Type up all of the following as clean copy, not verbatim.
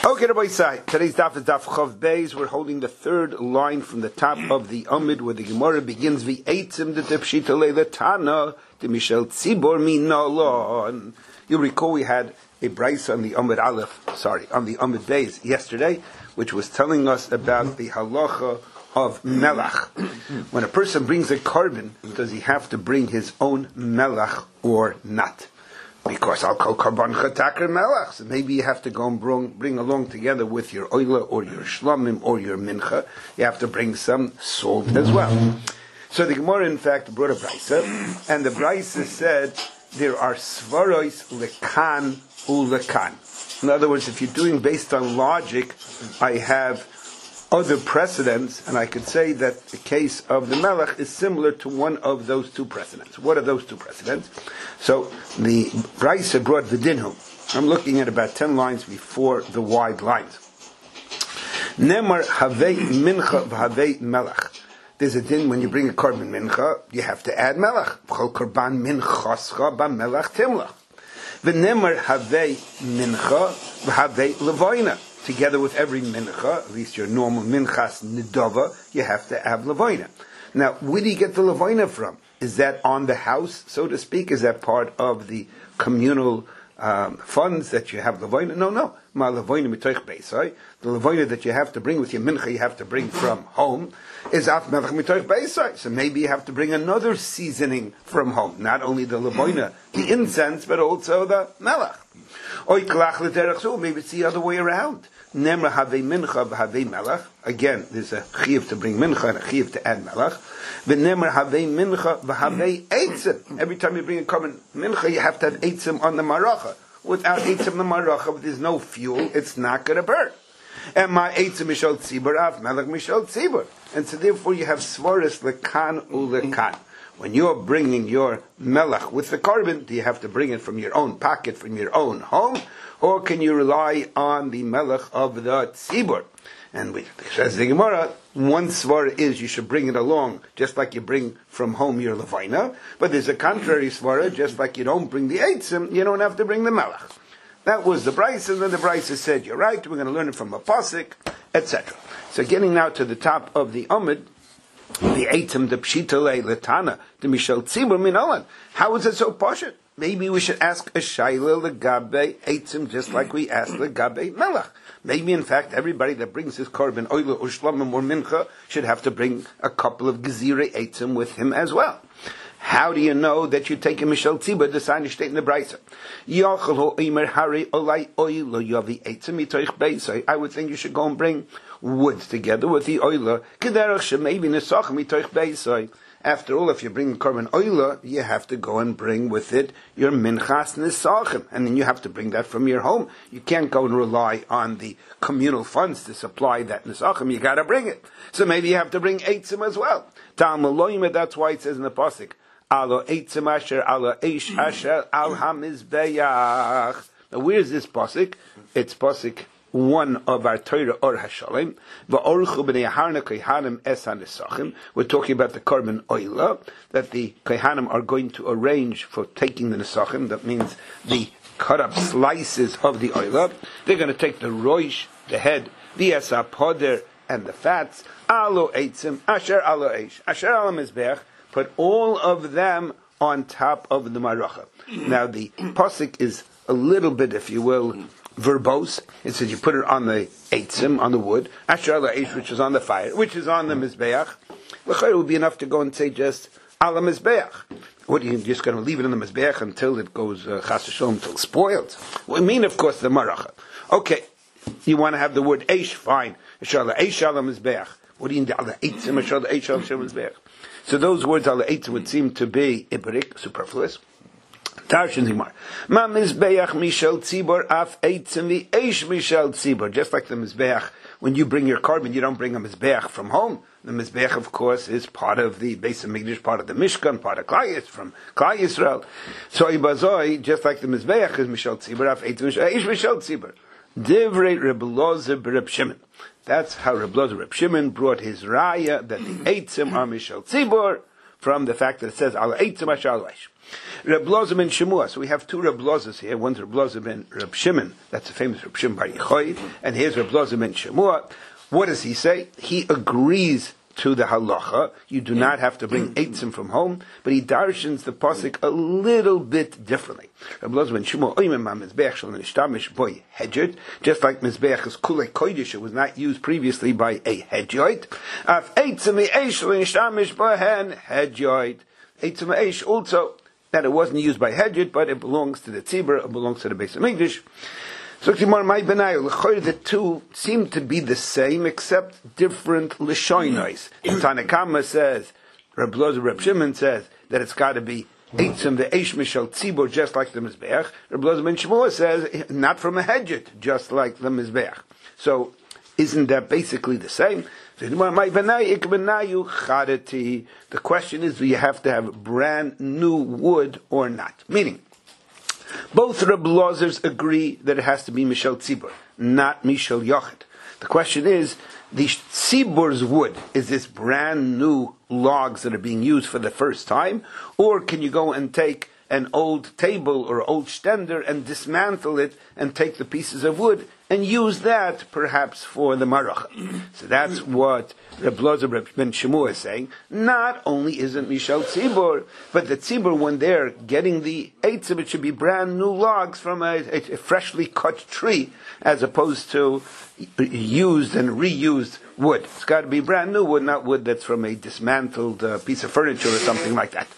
Okay, Rabbi Isai. Today's daf is daf Chav Beis. We're holding the third line from the top of the Amid, where the Gemara begins v'eitzim de tepshita le'letana de Mishel Tzibor minalon. You'll recall we had a brayso on the Amid on the Amid Beis yesterday, which was telling us about the halacha of melach. When a person brings a korban, does he have to bring his own melach or not? Because I'll call korban chatakar melach. So maybe you have to go and bring along together with your oila or your shlamim or your mincha. You have to bring some salt as well. So the Gemara, in fact, brought a brayso, and the brayso said there are svaros lekan ulekan. In other words, if you're doing based on logic, I have other precedents, and I could say that the case of the melech is similar to one of those two precedents. What are those two precedents? So the brayso brought Vidinhu. I'm looking at about 10 lines before the wide lines. Nemar havei mincha v'havei melech. There's a din when you bring a korban mincha, you have to add melech. V'chol korban minchascha b'melech timlach. V'nemar havei mincha v'havei levoina. Together with every mincha, at least your normal minchas nidava, you have to have levoina. Now, where do you get the levoina from? Is that on the house, so to speak? Is that part of the communal funds that you have levoina? No. Ma levoina mitoich beisai. The levoina that you have to bring with your mincha, you have to bring from home, is af melech mitoich beisai. So maybe you have to bring another seasoning from home. Not only the levoina, the incense, but also the melech. Maybe it's the other way around. Nemra havei mincha v'havei melech. Again, there's a chiyuv to bring mincha and a chiyuv to add melech. V'nemra havei mincha v'havei eitzim. Every time you bring a korban mincha, you have to have eitzim on the maracha. Without eitzim on the maracha, there's no fuel, it's not going to burn. And my eitzim mishal tzibur av melech mishal tzibur. And so therefore you have svaris lekan ulekan. When you're bringing your melech with the korban, do you have to bring it from your own pocket, from your own home? Or can you rely on the melech of the tzibur? And says the Gemara, one svara is you should bring it along, just like you bring from home your levaina. But there's a contrary svara, just like you don't bring the eitzim, you don't have to bring the melech. That was the brayso, and then the brayso said, you're right, we're going to learn it from a pasuk, etc. So getting now to the top of the Amid, the eitzim, the pshita letana, the mishal tzibur minalan. How is it so poshut? Maybe we should ask a shayla legabe eitzim, just like we asked legabe melech. Maybe, in fact, everybody that brings his korban oila or shlamim or mincha should have to bring a couple of gezira eitzim with him as well. How do you know that you take a mishal tzibur? The sign is stated in the brayso. I would think you should go and bring wood together with the oila. After all, if you bring korban oila, you have to go and bring with it your minchas nisachim, and then you have to bring that from your home. You can't go and rely on the communal funds to supply that nisachim. You got to bring it. So maybe you have to bring eitzim as well. That's why it says in the pasuk, Alo eitzim asher, alo eish asher, al hamizbeach. Now, where is this pasuk? It's pasuk 1 of our Torah or Hashalem. We're talking about the korban oila, that the kohanim are going to arrange for taking the nesachim. That means the cut up slices of the oila. They're going to take the roish, the head, the esapoder, and the fats. Alo eitzim, asher alo eish, asher alo mizbeach. Put all of them on top of the maracha. Now the pasuk is a little bit, if you will, verbose. It says you put it on the eitzim, on the wood, asher ala eish, which is on the fire, which is on the mizbeach. It would be enough to go and say just ala mizbeach. What, are you just going to leave it on the mizbeach until it goes chas v'sholom, until it's spoiled? We mean, of course, the maracha. Okay, you want to have the word eish, fine. Asher ala eish ala mizbeach. What do you mean ala eitzim, asher ala eish ala mizbeach? So those words ala eitzim would seem to be ibrik, superfluous. Tarshin Zimar. Ma mizbeach mishal tzibor af eitzim v'eish mishal tzibor. Just like the mizbeach, when you bring your korban, you don't bring a mizbeach from home. The mizbeach, of course, is part of the Beis Hamikdash, part of the Mishkan, part of Klai from Klai Yisrael. So ibazoi, just like the mizbeach is mishal tzibor af eitzim v'eish mishal tzibor. Divrei Reb Elazar b'Reb Shimon. That's how Reb Elazar Reb Shimon brought his raya that the eitzim are mishal tzibor, from the fact that it says al eitzim ashalosh. Reb Loza ben Shemua. So we have two Reb Lozas here. One's Reb Loza ben Reb Shimon. That's the famous Reb Shimon Bar Yochai. And here's Reb Loza ben Shemua. What does he say? He agrees to the halacha. You do not have to bring eitzim from home, but he darshans the pasuk a little bit differently. Reb Loza ben Shemua oimem ha-mizbeach shel nishtamish boy hedjot, just like mizbeach is kulei kodesh, it was not used previously by a hedjot. Af eitzim eish shel nishtamish bohen hedjot. Eitzim eish also, that it wasn't used by hedjot, but it belongs to the tzibur, it belongs to the Beis HaMikdash. So the two seem to be the same, except different lishonos. Tanakama says, Reb Loza, Reb Shimon says that it's got to be eitzim the eish mishal tzibur, just like the mizbeach. Reb Loza ben Shemua says not from a hedjot, just like the mizbeach. So isn't that basically the same? The question is, do you have to have brand new wood or not? Meaning, both Reb Lozers agree that it has to be Mishal Tzibur, not Mishal Yochid. The question is, the Tzibur's wood, is this brand new logs that are being used for the first time? Or can you go and take an old table or old stender and dismantle it and take the pieces of wood and use that perhaps for the Maracha? So that's what Reb Loza ben Shemua is saying. Not only isn't Mishal Tzibur, but the Tzibur, when they're getting the eitzim, it should be brand new logs from a freshly cut tree, as opposed to used and reused wood. It's got to be brand new wood, not wood that's from a dismantled piece of furniture or something like that.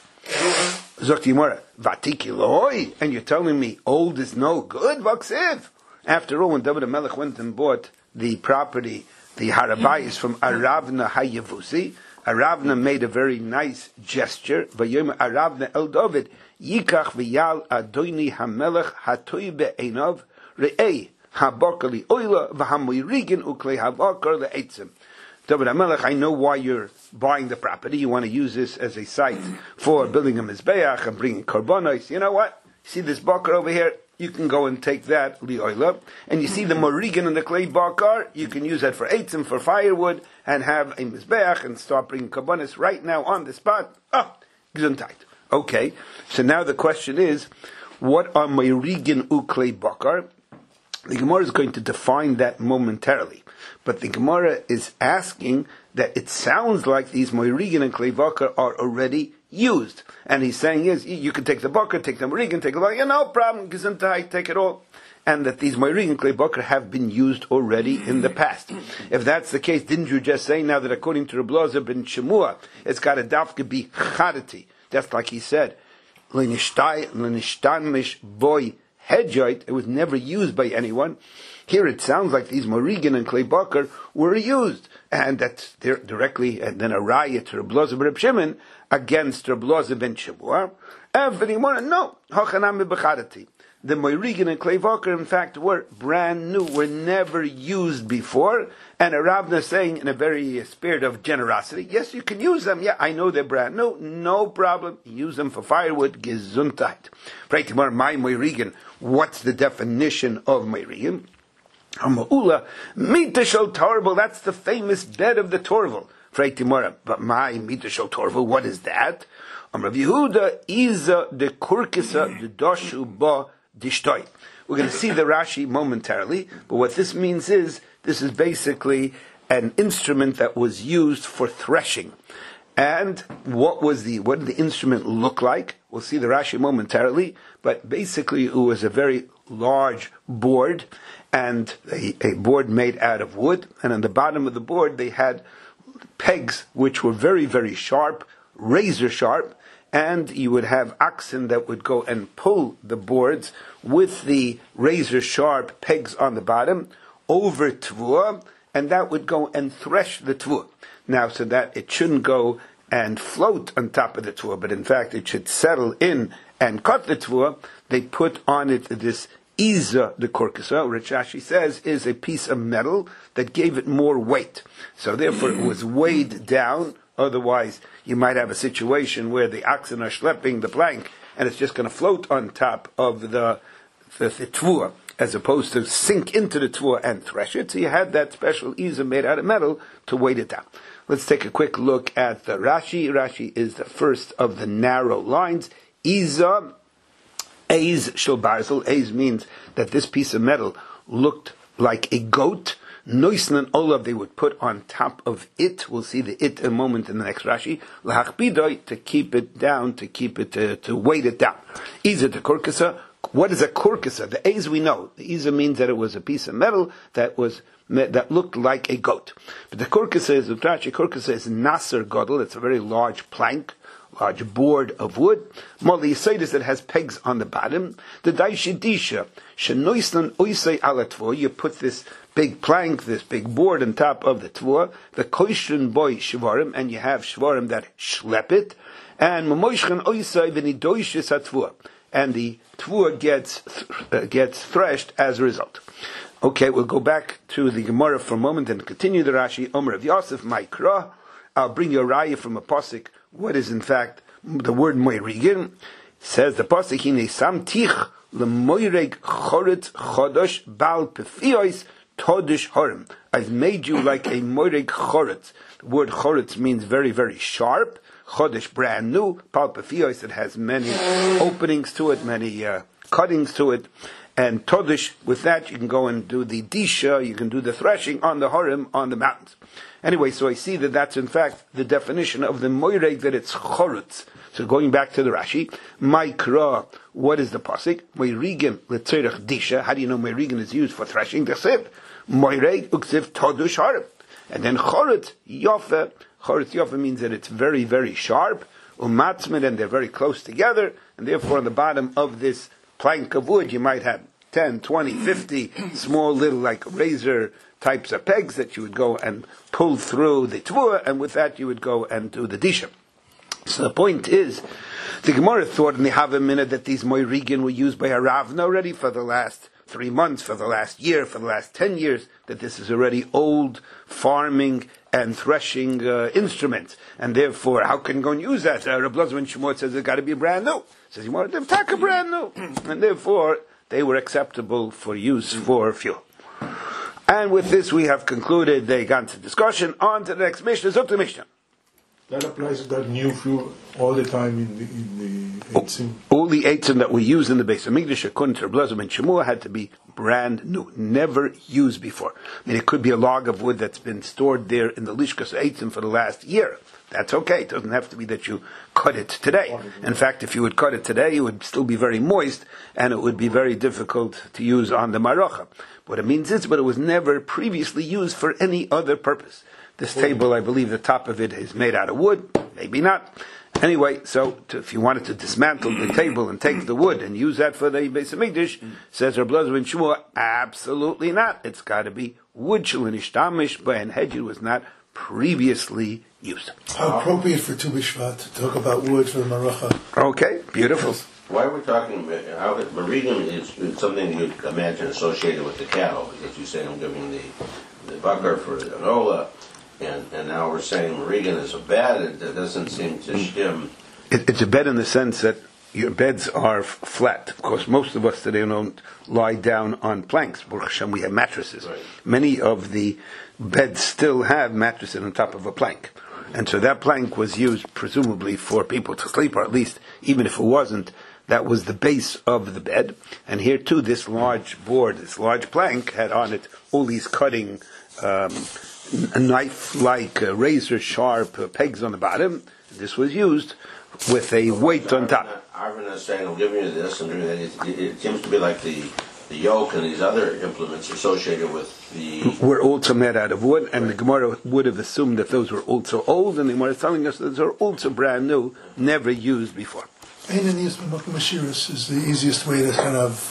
Zokti Mora, Vatiki Loi, and you're telling me old is no good? Vaksiv. After all, when David HaMelech went and bought the property, the Harabayis from Aravna Hayevusi, Aravna made a very nice gesture. Vayom Aravna El David, Yikach v'yal Adoini HaMelech Hatoi be'enov re'ei habakali oila v'hamoyrigin uklei habakar le'etzim. David HaMelech, I know why you're buying the property. You want to use this as a site for building a mizbeach and bringing korbanos. You know what? See this bakar over here? You can go and take that li'oila. And you see the morigan and the clay bakar? You can use that for eitzim, for firewood, and have a mizbeach and start bringing korbanos right now on the spot. Gesundheit. Okay. So now the question is, what are morigan u clay bakar? The Gemara is going to define that momentarily. But the Gemara is asking that it sounds like these moirigan and clay bakar are already used. And he's saying is, you can take the bakar, take the moirigan, take the bakar, no problem, gesundheit, take it all. And that these moirigan and clay bakar have been used already in the past. If that's the case, didn't you just say now that according to Reb Loza ben Shemua, it's got to dafka be chadati, just like he said, l'nishtamish boy hedjite, it was never used by anyone. Here it sounds like these morigan and clay bakar were used, and that's directly, and then a riot to Reb Loza ben Shimon against Reb Loza ben Shemua. No, hachanami b'chadati. The morigan and clay bakar, in fact, were brand new, were never used before, and Ravna saying in a very spirit of generosity, yes, you can use them. Yeah, I know they're brand new, no problem. Use them for firewood, gesundheit. Right, tomorrow, my morigan. What's the definition of morigan? Ha'ma'ula, mita shel torvel, that's the famous bed of the torvel. Frei Timora, but my mita shel torvel, what is that? Rav Yehuda iza de kurkisa de doshu ba dishtoi. We're going to see the Rashi momentarily, but what this means is, this is basically an instrument that was used for threshing. And what did the instrument look like? We'll see the Rashi momentarily, but basically it was a very large board, and a board made out of wood, and on the bottom of the board they had pegs which were very, very sharp, razor sharp, and you would have oxen that would go and pull the boards with the razor sharp pegs on the bottom over tvua, and that would go and thresh the tvua. Now, so that it shouldn't go and float on top of the tvua, but in fact it should settle in and cut the tvua, they put on it this Iza the kurkisa, which Rashi says is a piece of metal that gave it more weight. So therefore it was weighed down. Otherwise, you might have a situation where the oxen are schlepping the plank and it's just going to float on top of the tvua. as opposed to sink into the tvua and thresh it. So you had that special iza made out of metal to weight it down. Let's take a quick look at the Rashi. Rashi is the first of the narrow lines. Iza, Eiz shel barzel. Eiz means that this piece of metal looked like a goat. Noisen and olav they would put on top of it. We'll see the it in a moment in the next Rashi. Lahachbidoi, to keep it down, to weight it down. Iza the kurkasa. What is a kurkasa? The Eiz we know. The Iza means that it was a piece of metal that looked like a goat. But the kurkasa is nasser godel. It's a very large plank, large board of wood. Mali Yisaitis that has pegs on the bottom. The daishidisha shenoisnan oisei alatvo. You put this big plank, this big board on top of the tvua. The koishrin boy shvarim, and you have shvarim that schlep it. And mamoishchan oisei v'nidoishis hatvua. And the tvua gets threshed as a result. Okay, we'll go back to the Gemara for a moment and continue the Rashi. Omer of Yosef, Maikra. I'll bring you a raya from a pasuk. What is in fact the word moirigin? Says the pasuk, Hine samtich lemoireg choretz chodosh bal pefiois todish harim. I've made you like a moireg choretz. The word choretz means very, very sharp. Chodesh, brand new. Bal pefiois, it has many openings to it, many cuttings to it. And Todish, with that you can go and do the disha, you can do the threshing on the harim, on the mountains. Anyway, so I see that that's in fact the definition of the moireg, that it's chorutz. So going back to the Rashi, Maikra, what is the pasuk? Moirigen letzerech disha. How do you know moirigen is used for threshing? The siv. Moireg uksiv todush harim. And then chorutz yofe. Chorutz yofe means that it's very, very sharp. Umatzmed, and they're very close together. And therefore on the bottom of this plank of wood, you might have 10, 20, 50 small little like razor types of pegs that you would go and pull through the tvua, and with that you would go and do the disha. So the point is, the Gemara thought in the Havamina that these moirigin were used by a Ravna already for the last 3 months, for the last year, for the last 10 years, that this is already old farming and threshing instruments, and therefore how can you go and use that? Reb Elazar ben Shmuel says it's got to be brand new. Says you wanted them taka brand new, and therefore they were acceptable for use for fuel. And with this we have concluded the Ganze discussion. On to the next Mishnah. Zok the Mishnah. That applies to that new fuel all the time in the eitzim. All the eitzim that we use in the Beis Hamikdash, according to Reb Elazar ben Shmuel, had to be brand new, never used before. I mean, it could be a log of wood that's been stored there in the Lishkas eitzim for the last year. That's okay. It doesn't have to be that you cut it today. In fact, if you would cut it today, it would still be very moist, and it would be very difficult to use on the maracha. What it means is, but it was never previously used for any other purpose. This table, I believe the top of it is made out of wood. Maybe not. Anyway, so if you wanted to dismantle the table and take the wood and use that for the Beis Hamikdash, says Reb Elazar ben Shmuel, absolutely not. It's got to be wood shelinishtamish, but and hedged was not previously used. How appropriate for Tu B'Shvat to talk about wood for the Maracha. Okay, beautiful. Why are we talking about how Merigim is something you'd imagine associated with the cattle, because you say I'm giving the bucker for the Anola, and now we're saying Merigim is a bed. It doesn't seem to stem. It's a bed in the sense that your beds are flat. Of course, most of us today don't lie down on planks. Baruch Hashem, we have mattresses. Right. Many of the beds still have mattresses on top of a plank. And so that plank was used presumably for people to sleep, or at least, even if it wasn't, that was the base of the bed. And here too, this large board, this large plank, had on it all these cutting, knife-like, razor-sharp pegs on the bottom. This was used with a weight on top. Arvin is saying, I'm giving you this, and it seems to be like the yoke and these other implements associated with the... Were also made out of wood, and the Gemara would have assumed that those were also old, and the Gemara is telling us that those are also brand new, never used before. Einanias B'Makom Ashiris is the easiest way to kind of,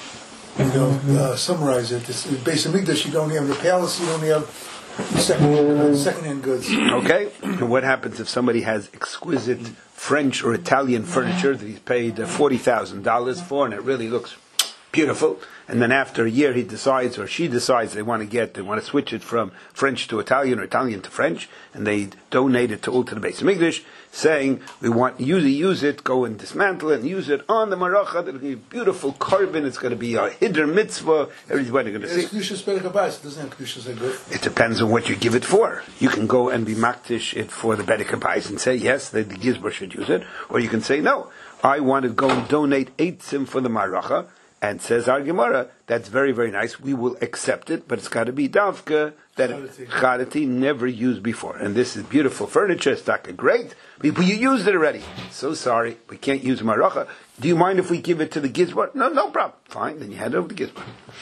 summarize it. It's Beis Hamikdash, you don't have the palace, you don't have second-hand goods. Okay, and what happens if somebody has exquisite French or Italian furniture that he's paid $40,000 for, and it really looks Beautiful. And then after a year he decides or she decides they want to switch it from French to Italian or Italian to French, and they donate it all to the Beis Hamikdash, saying, we want you to use it, go and dismantle it and use it on the Maracha. It'll be a beautiful carbon, it's going to be a Hidr mitzvah, everybody's going to see. Kedushas Perek Habayis, it doesn't have Kedushas Aguf. It depends on what you give it for. You can go and be maktish it for the Perek Habayis and say, yes, the Gizbar should use it, or you can say, no, I want to go and donate 8 tzim for the Maracha. And says our Gemara, that's very, very nice. We will accept it, but it's got to be davka that charati never used before. And this is beautiful furniture. It's not great, but you used it already. So sorry, we can't use maracha. Do you mind if we give it to the gizbar? No problem. Fine, then you hand it over to the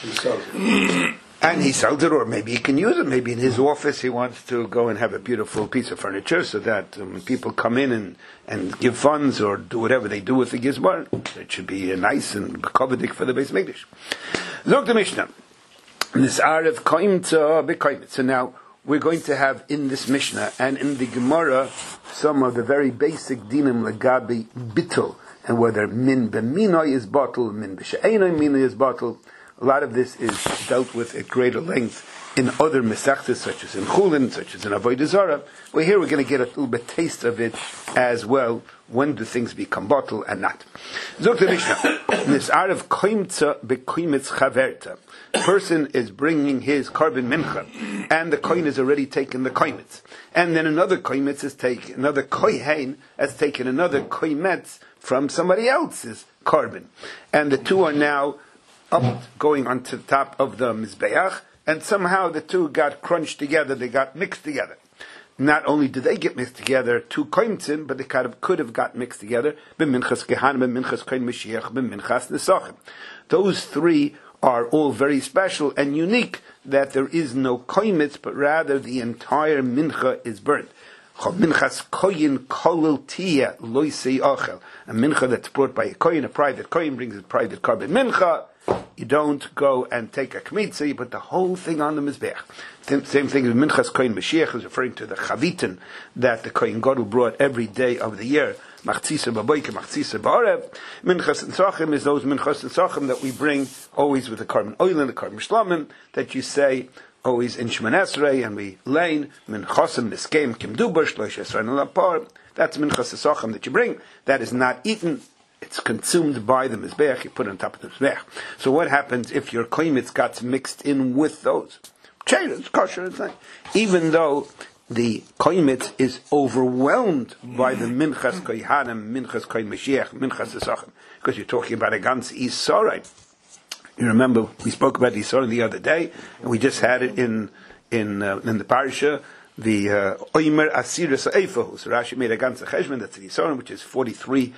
gizbar. And he sells it, or maybe he can use it. Maybe in his office he wants to go and have a beautiful piece of furniture so that when people come in and give funds or do whatever they do with the gizbar, it should be nice and kovedik for the Beis Hamikdash. Look the Mishnah. This Arev Koimtza Bekoimit. So now we're going to have in this Mishnah and in the Gemara some of the very basic dinim legabi bittul, and whether min b'minoi is bottle, min b'she'enoi minoi is bottle. A lot of this is dealt with at greater length in other mesachtas, such as in Chulin, such as in Avodah Zarah. Well, here we're going to get a little bit taste of it as well. When do things become bottle and not? Zok the Mishnah. This Arev Koimtza Bekoimitz Chaverta. Person is bringing his carbon mincha, and the kohen has already taken the koimitz. And then another koimitz is taken, another kohen has taken another koimetz from somebody else's carbon. And the two are now up, going onto the top of the Mizbeach, and somehow the two got crunched together, they got mixed together. Not only did they get mixed together, two koimtzim, but they could have got mixed together, b'minchas kehanim, b'minchas kohen Mashiach, b'minchas nesachim. Those three are all very special and unique, that there is no koimitz, but rather the entire mincha is burnt. Minchas koyin kolel tia loisei ochel. A mincha that's brought by a koyin, a private koyin brings a private carbon mincha. You don't go and take a kmitza, you put the whole thing on the mizbeach. Same thing as minchas koyin Mashiach is referring to the chavitin that the koyin gadol brought every day of the year. Machzisa b'boyke, machzisa b'arev. Minchas and sachim is those minchas and sachim that we bring always with the carbon oil and the carbon shlamim that you say always in Shemon Esrei, and we lein minchasim niskeim kimdubar shlosh esrei lapar. That's minchas sachim that you bring. That is not eaten. It's consumed by the mizbeach. You put it on top of the mizbeach. So what happens if your koimitz got mixed in with those? It's kosher. It's not. Even though the koimitz is overwhelmed by the minchas kohanim, minchas kohen Mashiach, minchas sachim, because you're talking about a gans isorai. You remember we spoke about Yisrael the other day, and we just had it in the parsha, the Oimer Asiris Eifahu. So Rashi made a ganze cheshbon, that's the Yisrael, which is 43.2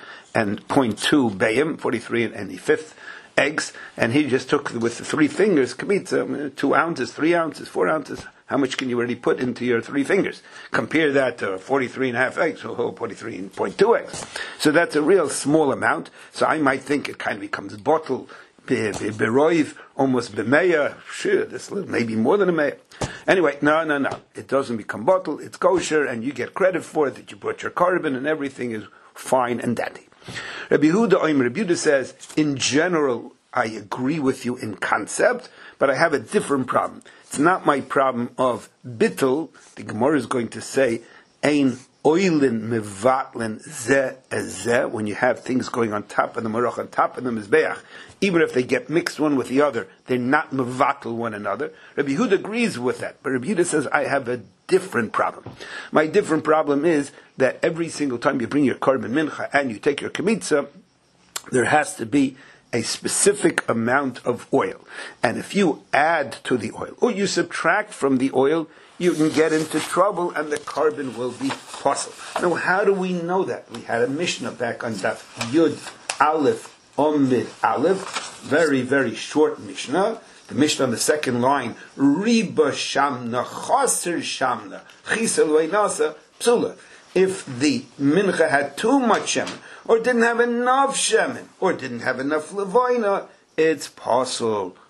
bayim, 43 and the fifth eggs, and he just took with the 3 fingers, kmitza, 2 ounces, 3 ounces, 4 ounces. How much can you already put into your 3 fingers? Compare that to 43.5 eggs, or 43.2 eggs. So that's a real small amount. So I might think it kind of becomes bottle, beroiv, almost b'meya. Sure, this maybe more than a meya. Anyway, no. It doesn't become bottle. It's kosher, and you get credit for it that you brought your carbon, and everything is fine and dandy. Rabbi Yehuda says, in general, I agree with you in concept, but I have a different problem. It's not my problem of bittul. The Gemara is going to say, ein oilin mevatlin zeh ez zeh, when you have things going on top of the marach, on top of the mizbeach, even if they get mixed one with the other, they're not mevatl one another. Rabbi Yehuda agrees with that, but Rabbi Yehuda says, I have a different problem. My different problem is that every single time you bring your carbon mincha and you take your kmitza, there has to be a specific amount of oil. And if you add to the oil, or you subtract from the oil, you can get into trouble and the carbon will be possible. Now, how do we know that? We had a Mishnah back on Daf Yud Aleph Omid Aleph, very, very short Mishnah. The Mishnah on the second line, Riba Shamna, Chaser Shamna, Chisel Veinasa, Psula. If the mincha had too much shemen, or didn't have enough shemen, or didn't have enough levoina, it's possible.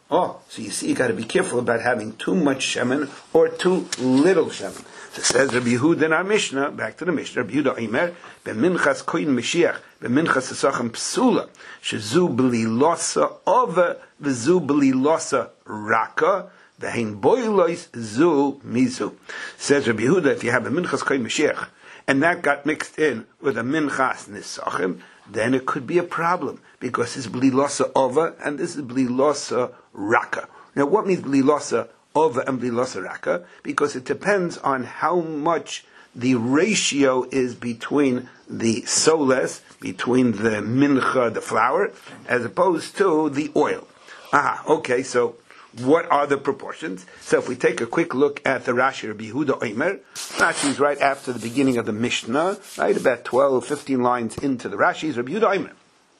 Oh, so you see, you got to be careful about having too much shemen or too little shemen. So it says Rabbi Yehuda in our Mishnah, back to the Mishnah, Rabbi Yehuda Omer, b'minchas koyin Mashiach, b'minchas esachem psula, shezu b'li losa ova, v'zu b'li losa raka, v'hein boilois zu mizu. Says Rabbi Yehuda, if you have a minchas koyin Mashiach, and that got mixed in with a minchas nisachim, then it could be a problem, because it's b'li losa ova, and this is b'li losa raka. Now what means b'li losa ova and b'li losa raka? Because it depends on how much the ratio is between the soles, between the mincha, the flour, as opposed to the oil. Okay, so what are the proportions? So if we take a quick look at the Rashi, Rabbi Yehuda Omer, Rashi is right after the beginning of the Mishnah, right, about 12, 15 lines into the Rashi, is Rabbi Yehuda Omer.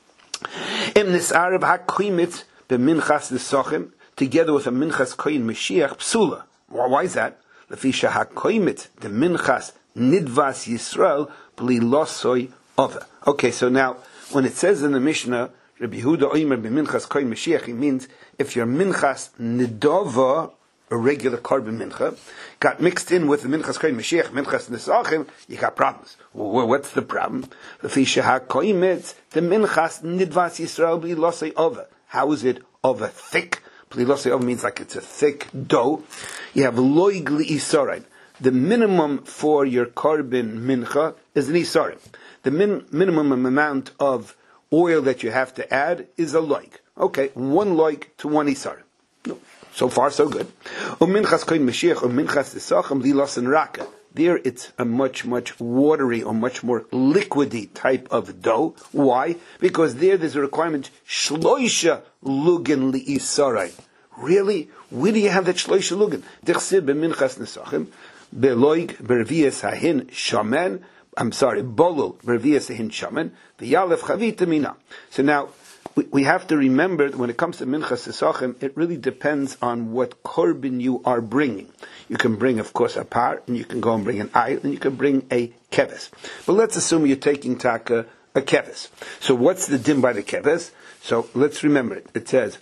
Im nis'arav ha'koimitz b'minchas nisachim, together with a minchas koyin Mashiach psula. Why is that? Lefisha ha'koimitz, the minchas nidvas Yisrael, b'li losoi ova. Okay, so now, when it says in the Mishnah, Rabbi Yehuda Omer b'minchas koyin Mashiach, it means if your minchas nidova, a regular carbon mincha, got mixed in with the minchas koyin Mashiach, minchas nisachim, you got problems. Well, what's the problem? Lefisha ha'koimitz, the minchas nidvas Yisrael b'li losoi ova. How is it ova thick? B'li losoi ova means like it's a thick dough. You have loig li'isorain. The minimum for your carbon mincha is an isarim. The minimum amount of oil that you have to add is a loig. Okay, 1 loig to 1 isarim. No, so far so good. Minchas koyin Mashiach or minchas nisachim li losan raka. There it's a much watery or much more liquidy type of dough. Why? Because there's a requirement shloisha lugen li'isarai. Really? Where do you have that shloisha lugen? Dichsib b'minchas nisachim beloig bervias hahin shamen. Bolul bervias hahin shamen v'yalef chavita mina. So now we have to remember that when it comes to minchas nisachim, it really depends on what korban you are bringing. You can bring, of course, a par, and you can go and bring an ayil, and you can bring a keves. But let's assume you're taking taka a keves. So what's the din by the keves? So let's remember it. It says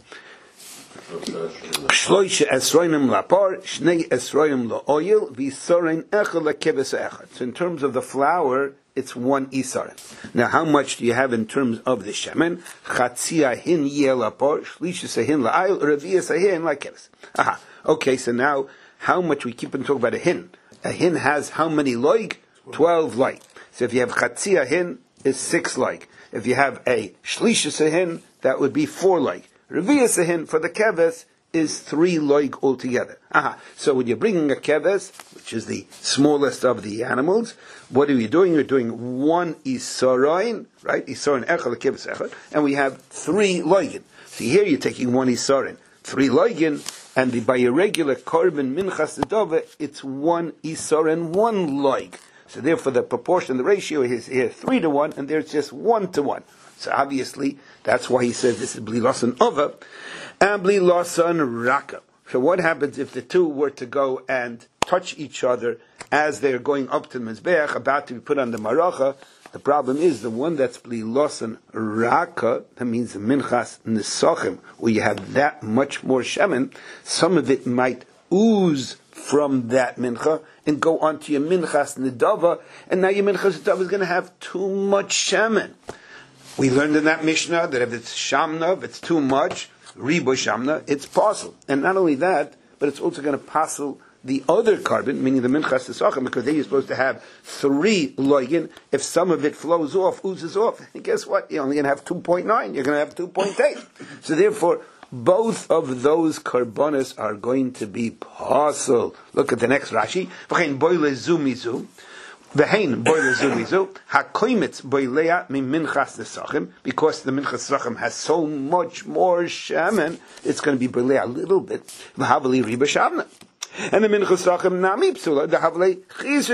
Shloisha esroinim lapar, shnei esroinim la'oil, v'yisorein echad la'keves echad. So in terms of the flour, it's 1 isar. Now, how much do you have in terms of the shemen? Chatzia hin yeh lapar, shlisha sahin la'ayil, revia sahin la'keves. Okay, so now, how much we keep on talking about a hin? A hin has how many loig? 12 loig. So if you have chatzia hin, is 6 loig. If you have a shlisha sahin, that would be 4 loig. Revia sahin for the keves is 3 loig altogether. So when you're bringing a keves, which is the smallest of the animals, what are you doing? You're doing 1 isaroin, right? Isaroin echad keves echad, and we have 3 loigin. See here you're taking 1 isaroin, 3 loigin, and by a regular korban minchas nedava, it's 1 isaroin, 1 loig. So therefore the proportion, the ratio is here 3 to 1, and there's just 1 to 1. So obviously, that's why he says this is bli losan ova and bli losan raka. So what happens if the two were to go and touch each other as they're going up to the mizbeach, about to be put on the maracha? The problem is the one that's bli losan raka, that means the minchas nisachim, where you have that much more shemen, some of it might ooze from that mincha and go onto your minchas nedava, and now your minchas nedava is going to have too much shemen. We learned in that Mishnah that if it's shamna, if it's too much, ribo shamna, it's pasul. And not only that, but it's also going to pasul the other carbon, meaning the minchas nisachim, because then you're supposed to have 3 loigin. If some of it flows off, oozes off, and guess what? You're only going to have 2.9. You're going to have 2.8. So therefore, both of those karbonis are going to be pasul. Look at the next Rashi. V'chein boile zumizu. V'hein boile zumizu hakoimitz boilea min minchas nesachim, because the minchas nesachim has so much more shemen, it's going to be boilea a little bit. V'havali riba shamna, and the minchas nesachim nami psula. The havali chisa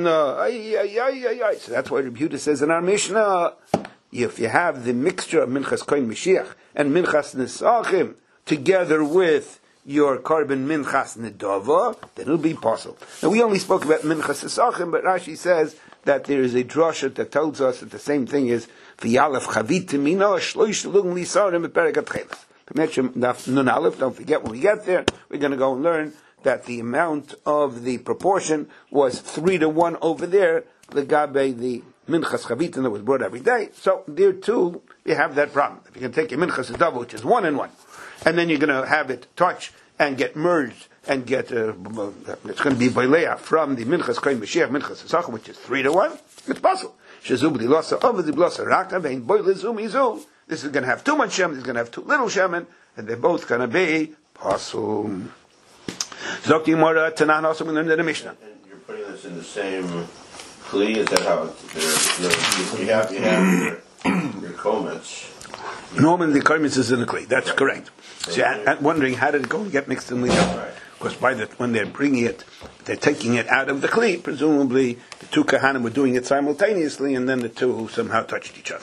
shamna. So that's why Rabbi Yehuda says in our Mishnah, if you have the mixture of minchas koyin Mashiach and minchas nesachim together with your carbon minchas nedava, then it'll be possible. Now we only spoke about minchas nesachim, but Rashi says that there is a drasha that tells us that the same thing is v'yalef chavit mina shloish lung lisarim beperek atcheles. Nun Aleph, don't forget when we get there, we're going to go and learn that the amount of the proportion was 3-1 over there, the Gabe, the Minchas Chavitin that was brought every day. So there too, you have that problem. If you can take your Minchas Adava, which is 1 and 1, and then you're going to have it touch and get merged and get, it's going to be Baileah from the Minchas Kohen Mashiach, Minchas Esachar, which is 3-1, it's possible. This is going to have too much Shemen, this is going to have too little Shemen, and they're both going to be possible. Zok Yimora Tanan also we learned in the Mishnah. And you're putting this in the same kli. Is that how you have your komets? Normally the komets is in the kli. That's correct. So I'm wondering how did it go and get mixed in with the other? Because when they're bringing it, they're taking it out of the kli. Presumably the two kahanim were doing it simultaneously, and then the two somehow touched each other.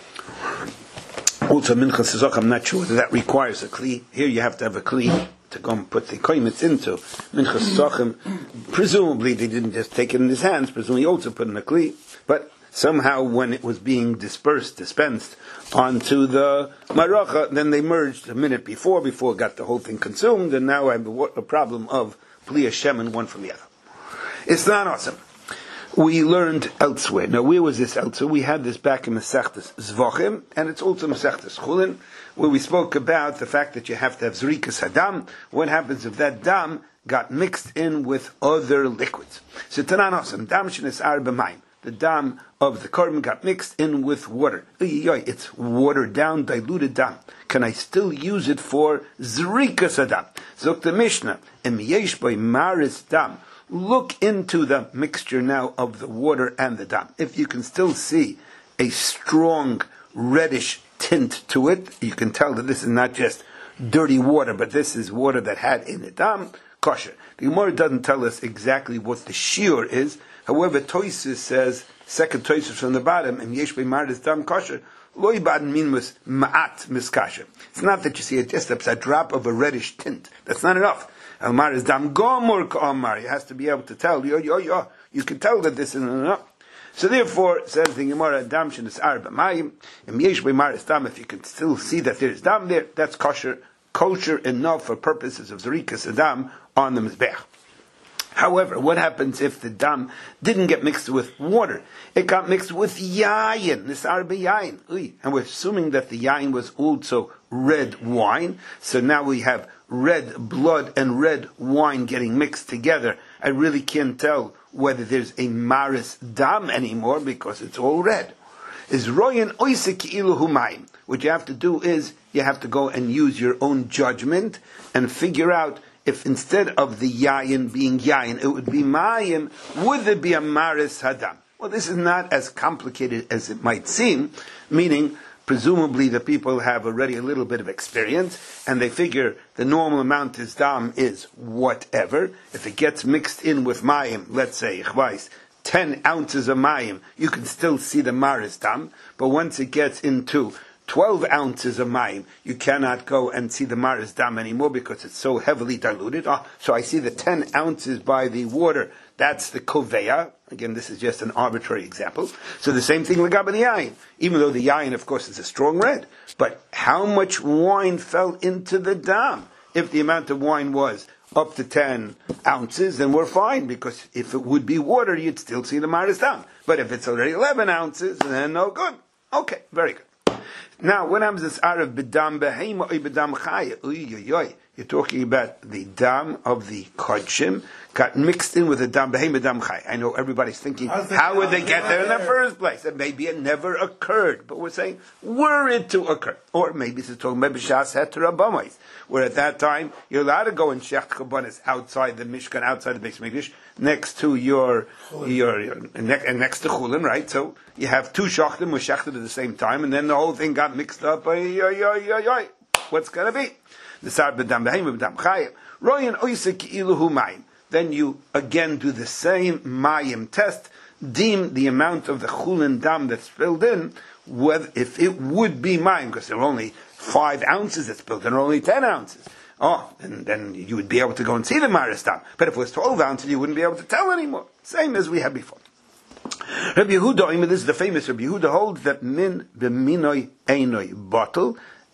Also, Minchas Esachar, I'm not sure whether that requires a kli. Here you have to have a kli to go and put the koimets into. Minchas Esachar, presumably they didn't just take it in his hands, presumably also put in a kli, but somehow when it was being dispensed onto the maracha, then they merged a minute before it got the whole thing consumed, and now I have a problem of Pli Hashem one from the other. It's not awesome. We learned elsewhere. Now, where was this elsewhere? We had this back in Masechtas Zvachim, and it's also Masechtas Chulin, where we spoke about the fact that you have to have Zrikas Hadam. What happens if that dam got mixed in with other liquids? So, Tanan Osam, Dam Shenisar B'mayim. The dam of the korban got mixed in with water. It's watered down, diluted dam. Can I still use it for Zrikas Hadam? Zok the Mishnah, Em Yesh B'y Maris Dam. Look into the mixture now of the water and the dam. If you can still see a strong reddish tint to it, you can tell that this is not just dirty water, but this is water that had in the dam, kosher. The Gemara doesn't tell us exactly what the shiur is. However, Toysis says, second Toysis from the bottom, and yesh b'maris dam kosher, loy bad minus ma'at miskasher. It's not that you see it just a drop of a reddish tint. That's not enough. Almar is dam gomor ka'amar. You has to be able to tell. You can tell that this is enough. So therefore, says the Gemara, dam shenisar b'mayim, and yesh b'maris dam. If you can still see that there is dam there, that's kosher enough for purposes of zrikas adam on the mizbeach. However, what happens if the dam didn't get mixed with water? It got mixed with yayin, nisar b'yayin. And we're assuming that the yayin was also red wine. So now we have red blood and red wine getting mixed together. I really can't tell whether there's a maris dam anymore because it's all red. Is royan oisik ilu humayim. What you have to do is you have to go and use your own judgment and figure out if instead of the yayin being yayin, it would be mayim, would there be a maris hadam? Well, this is not as complicated as it might seem, meaning presumably the people have already a little bit of experience, and they figure the normal amount is dam is whatever. If it gets mixed in with mayim, let's say, 10 ounces of mayim, you can still see the maris dam, but once it gets into 12 ounces of mayim, you cannot go and see the maris dam anymore because it's so heavily diluted. So I see the 10 ounces by the water, that's the koveya. Again, this is just an arbitrary example. So the same thing with the yayin. Even though the yayin, of course, is a strong red. But how much wine fell into the dam? If the amount of wine was up to 10 ounces, then we're fine, because if it would be water, you'd still see the maris dam. But if it's already 11 ounces, then no good. Okay, very good. Now, when I'm this Arab b'dam behema or b'dam chaya, you're talking about the dam of the kodshim got mixed in with the dam behema dam chaya. I know everybody's thinking, how would they get there in the first place? And maybe it never occurred. But we're saying, were it to occur, or maybe it's talking about b'shas heter abamais, where at that time you're allowed to go and shecht kabbanis outside the mishkan, outside the Beis Mikdash, next to your next to chulin, right? So you have two shachtim were shechted at the same time, and then the whole thing got mixed up. What's going to be? Then you again do the same mayim test, deem the amount of the chulin dam that's spilled in, whether if it would be mayim, because there are only 5 ounces that's spilled in, or only 10 ounces. Then you would be able to go and see the maris dam. But if it was 12 ounces, you wouldn't be able to tell anymore. Same as we had before. Rabbi Yehuda, this is the famous Rabbi Yehuda, holds that min b'minoi einoi bottle,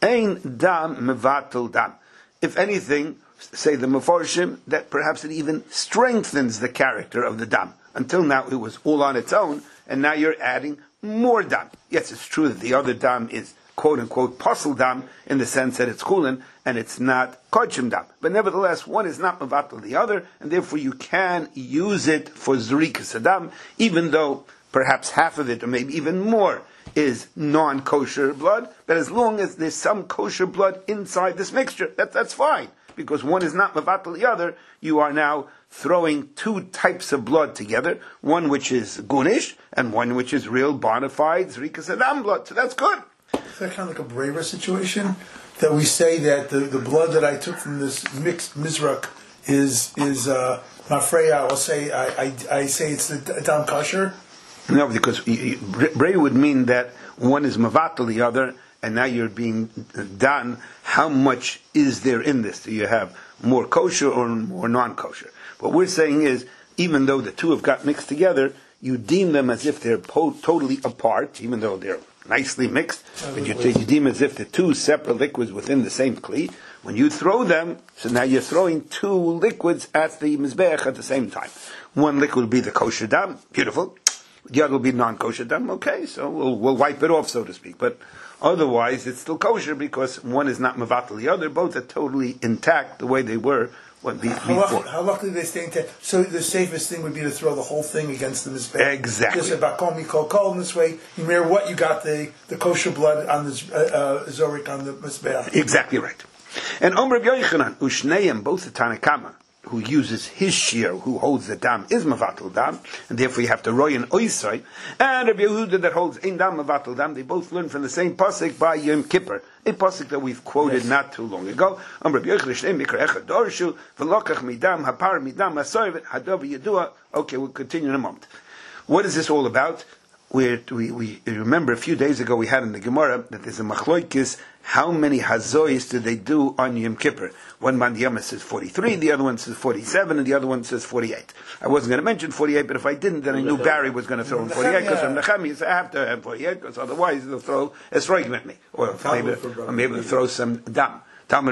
Ein dam mevatel dam. If anything, say the Mefarshim, that perhaps it even strengthens the character of the dam. Until now it was all on its own, and now you're adding more dam. Yes, it's true that the other dam is quote-unquote posel dam, in the sense that it's chulin, and it's not kodshim dam. But nevertheless, one is not mevatel the other, and therefore you can use it for zrikas adam, even though perhaps half of it, or maybe even more, is non-kosher blood, but as long as there's some kosher blood inside this mixture, that's fine. Because one is not mevatel the other, you are now throwing two types of blood together, one which is gunish, and one which is real bona fide zrikas adam blood, so that's good. Is that kind of like a braver situation? That we say that the blood that I took from this mixed mizrak is mafreya, I'll say, I say it's the dam kosher? No, because Bray would mean that one is mavatal the other, and now you're being done. How much is there in this? Do you have more kosher or more non-kosher? What we're saying is, even though the two have got mixed together, you deem them as if they're totally apart, even though they're nicely mixed, but you deem as if they're two separate liquids within the same kli. When you throw them, so now you're throwing two liquids at the mizbeach at the same time. One liquid will be the kosher dam, beautiful. The other will be non-kosher dam. Okay, so we'll wipe it off, so to speak. But otherwise, it's still kosher because one is not mevatel the other. Both are totally intact the way they were before. How luckily they stay intact. So the safest thing would be to throw the whole thing against the mizbeach. Exactly. Just about kol mikol kol. In this way, no matter what, you got the kosher blood on the zorik on the mizbeach. Exactly right. And Omer Rabbi Yochanan, Ushneim, both the Tanakama, who uses his shear, who holds the dam, is mevatel dam, and therefore you have to roy an oisai. And Rabbi Yehuda that holds ein dam mevatel dam, they both learn from the same pasuk by Yom Kippur, a pasuk that we've quoted not too long ago. Rabbi Yochanan shnei mikra echad dorshu v'lokach midam hapar midam hasoyvet hadav yedua. Okay, we'll continue in a moment. What is this all about? We remember a few days ago we had in the Gemara that there's a machloikis. How many hazois did they do on Yom Kippur? One Mandiyama says 43, the other one says 47, and the other one says 48. I wasn't going to mention 48, but if I didn't, then I knew Barry was going to throw in 48, because from Nechemi, he said, I have to have 48, because otherwise they'll throw a sroigim at me. Or maybe I'm able to throw some dam.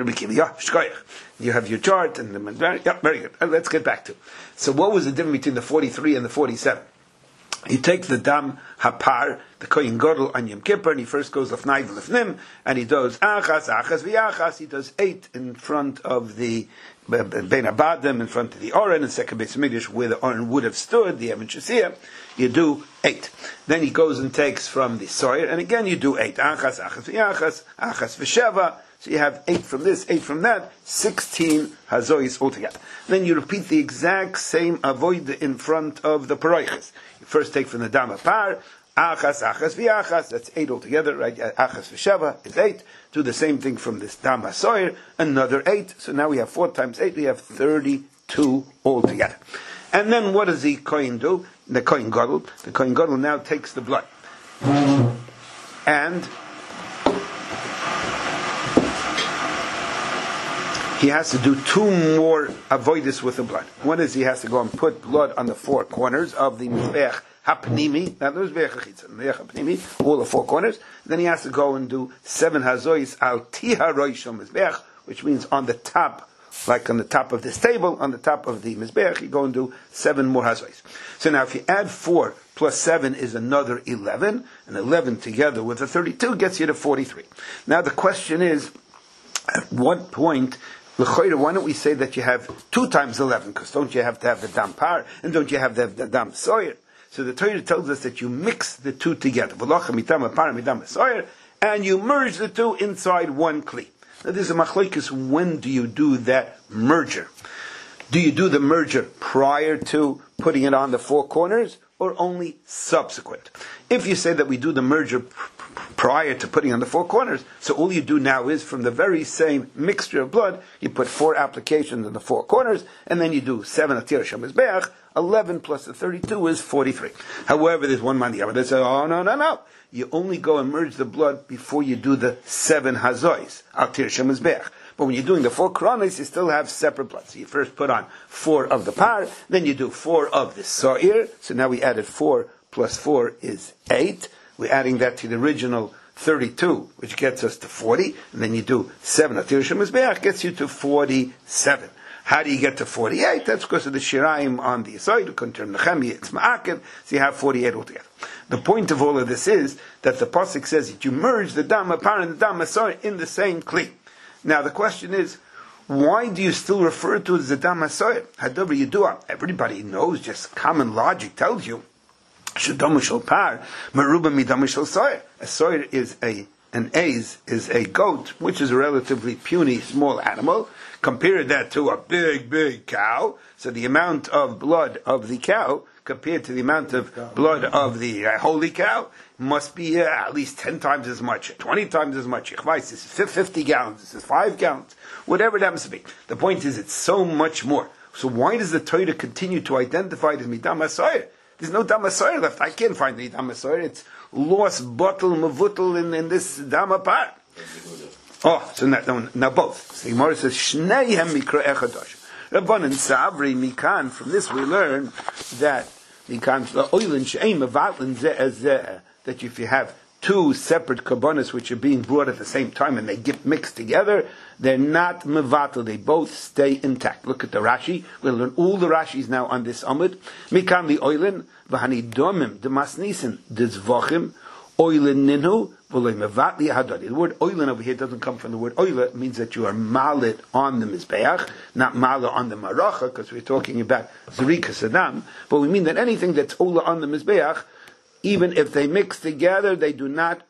You have your chart, and very good. Let's get back to it. So what was the difference between the 43 and the 47? He takes the dam hapar, the kohen gadol on Yom Kippur, and he first goes lefnai v'lefnim, and he does achas v'yachas. He does 8 in front of the ben abadim, in front of the oren, and second Beis Hamikdash where the oren would have stood, the Evan Shasiyah. You do 8. Then he goes and takes from the soyer, and again you do 8. Achas v'yachas, achas v'sheva. So you have 8 from this, 8 from that, 16 hazois altogether. Then you repeat the exact same avoid in front of the paroiches. You first take from the dam apar, achas v'yachas, that's 8 altogether, right? Achas v'sheva is 8. Do the same thing from this dam hasoyer, another 8. So now we have 4 times 8, we have 32 altogether. And then what does the kohen do? The kohen gadol now takes the blood. And he has to do 2 more avoidus with the blood. One is he has to go and put blood on the 4 corners of the mizbeach hapnimi. Now there's mizbeach hapnimi, all the 4 corners. Then he has to go and do 7 hazois al tiha roishal mizbeach, which means on the top, like on the top of this table, on the top of the mizbeach, you go and do 7 more hazois. So now if you add 4 plus 7 is another 11, and 11 together with the 32 gets you to 43. Now the question is, at what point, why don't we say that you have 2 times 11? Because don't you have to have the dam par, and don't you have the dam soyer? So the Torah tells us that you mix the 2 together, and you merge the 2 inside one kli. Now there's a machlokes, when do you do that merger? Do you do the merger prior to putting it on the 4 corners, or only subsequent? If you say that we do the merger prior to putting on the 4 corners, so all you do now is from the very same mixture of blood, you put 4 applications in the 4 corners, and then you do 7 atir shemizbeach, 11 plus the 32 is 43. However, there's one man that says, oh, no. You only go and merge the blood before you do the 7 hazois, atir shemizbeach. But when you're doing the 4 kronos, you still have separate blood. So you first put on 4 of the par, then you do 4 of the so'ir. So now we added 4 plus 4 is 8. We're adding that to the original 32, which gets us to 40, and then you do 7 Atir Shemizbeach, gets you to 47. How do you get to 48? That's because of the Shiraim on the side. You can turn Nechemi, it's Ma'akev, so you have 48 altogether. The point of all of this is that the Pasuk says that you merge the Dam Apar and the Dam Asar in the same Kli. Now the question is, why do you still refer to it as the Dam Asar? Hadavar Yedua. Everybody knows, just common logic tells you, Shadamu Shal Par, Meruba Midamu Shal Soyer. A soyer is an aiz is a goat, which is a relatively puny, small animal. Compare that to a big, big cow. So the amount of blood of the cow compared to the amount of blood of the holy cow must be at least 10 times as much, 20 times as much. This is 50 gallons, this is 5 gallons, whatever it happens to be. The point is, it's so much more. So why does the Torah continue to identify it as Midam HaSoyer? There's no Dam HaSoyer left. I can't find the Dam HaSoyer. It's lost, bottle, mavutal in this Dam HaPar. Oh, so now both. So the Gemara says, Shneihem mikra echadosh. Rabbanan Sabri Mikan. From this we learn that Mikan oilin she'em avatlin zeh that if you have two separate kabbanas which are being brought at the same time and they get mixed together, they're not mevatel. They both stay intact. Look at the Rashi. We'll learn all the Rashis now on this Amud. Mikan the oilin v'hani domim demasnisin dezvochim oilin ninhu. The word oilin over here doesn't come from the word oila. It means that you are malit on the mizbeach, not malit on the maracha, because we're talking about zrika sadam. But we mean that anything that's oila on the mizbeach, even if they mix together, they're not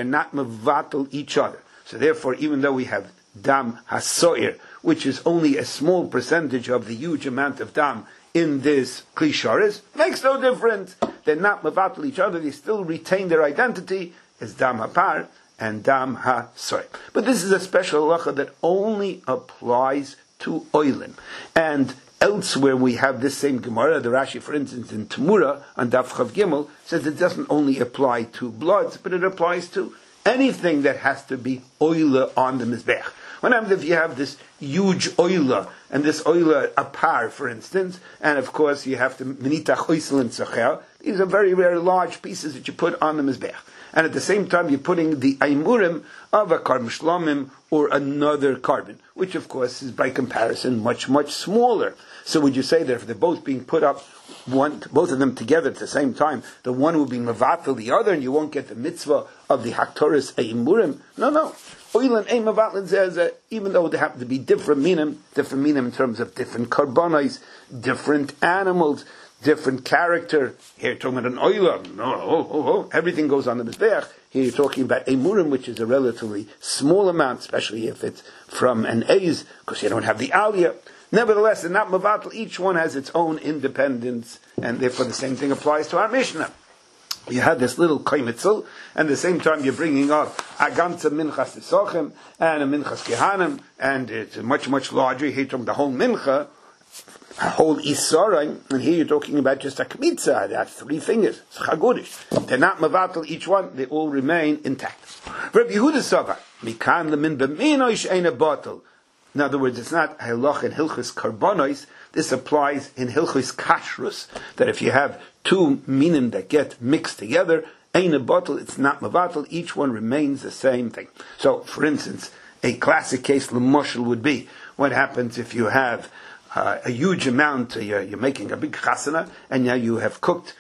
mevatel each other. So therefore, even though we have dam hasoir, which is only a small percentage of the huge amount of dam in this kli sharis, makes no difference. They're not mevatel each other. They still retain their identity as dam hapar and dam hasoir. But this is a special halacha that only applies to oilin. And elsewhere we have this same Gemara, the Rashi, for instance, in Tamura, on Daf Chav Gimel, says it doesn't only apply to bloods, but it applies to anything that has to be oila on the Mizbech. What happens if you have this huge oila, and this oila apar, for instance, and of course you have to minitach oisel and sacher. These are very, very large pieces that you put on the Mizbech. And at the same time you're putting the aimurim of a carbon shlamim or another carbon, which of course is by comparison much, much smaller. So would you say that if they're both being put up, both of them together at the same time, the one will be mevatel the other, and you won't get the mitzvah of the haktoris aimurim? No. Oilan ein mevatel says that even though they happen to be different minim in terms of different karbonos, different animals, different character. Here you're talking about an oila. No, everything goes on the mizbeach. Here you're talking about emurim, which is a relatively small amount, especially if it's from an eiz, because you don't have the aliyah. Nevertheless, in that mevatel, each one has its own independence, and therefore the same thing applies to our Mishnah. You had this little kaimitzel, and at the same time you're bringing up a ganze minchas tisochem and a minchas kehanim, and it's much, much larger. Here you're talking the whole mincha, a whole isarai, and here you're talking about just a kmitza. That's 3 fingers. It's chagurish. They're not mevatel each one; they all remain intact. Rabbi Yehuda Sava mikan lemin b'minoish ein a bottle. In other words, it's not halach and hilchus karbonos. This applies in hilchus kashrus. That if you have 2 minim that get mixed together, ein a bottle, it's not mevatel. Each one remains the same thing. So, for instance, a classic case l'moshel would be what happens if you have a huge amount, you're making a big chasana, and now you have cooked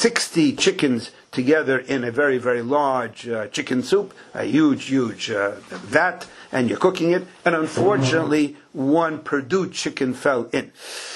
60 chickens together in a very, very large chicken soup, a huge vat, and you're cooking it, and unfortunately, 1 Purdue chicken fell in.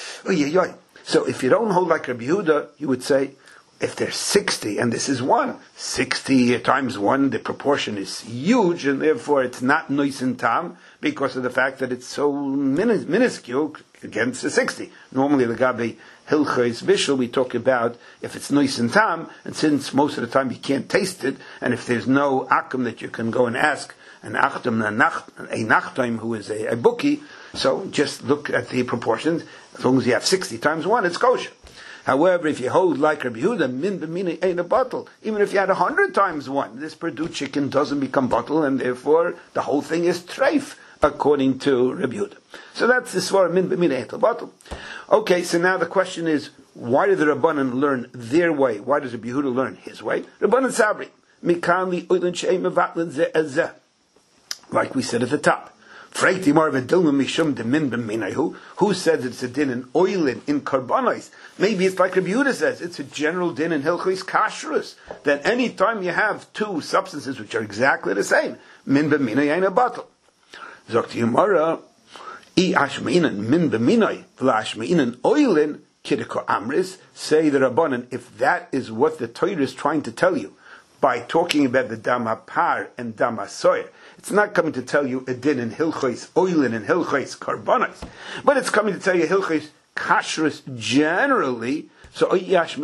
So if you don't hold like Rabbi Yehuda, you would say, if there's 60, and this is 1, 60 times 1, the proportion is huge, and therefore it's not noisen tam, because of the fact that it's so minuscule against the 60. Normally, the Gabi Hilchos Bishul, we talk about if it's noisen tam, and since most of the time you can't taste it, and if there's no akum that you can go and ask an achtam, a nachtaim who is a bookie, so just look at the proportions. As long as you have 60 times 1, it's kosher. However, if you hold like Rabbi Yehuda, min b'mina ain't a bottle. Even if you had 100 times 1, this Purdue chicken doesn't become bottle, and therefore the whole thing is treif, according to Rabbi Yehuda. So that's the svara min b'mina ain't a bottle. Okay, so now the question is, why did the Rabbanan learn their way? Why does Rabbi Yehuda learn his way? Rabbanan Sabri. Mikan li oilin she'em mevatlin ze ezeh. Like we said at the top. Freiti marva dilma mishum de min b'minayhu. Who says it's a din in oilin, in karbonos? Maybe it's like Rabbi Yehuda says, it's a general din in hilchos kashrus. That any time you have two substances which are exactly the same, min b'minay ain't a bottle. Zok Yomara, I ashmeinan min b'minay, v'la ashmeinan oilin, kidiko amris, say the Rabbanan, if that is what the Torah is trying to tell you, by talking about the dam par and dam soyer, it's not coming to tell you a din in hilchos oilin and hilchos karbonos, but it's coming to tell you hilchos kashrus generally. So if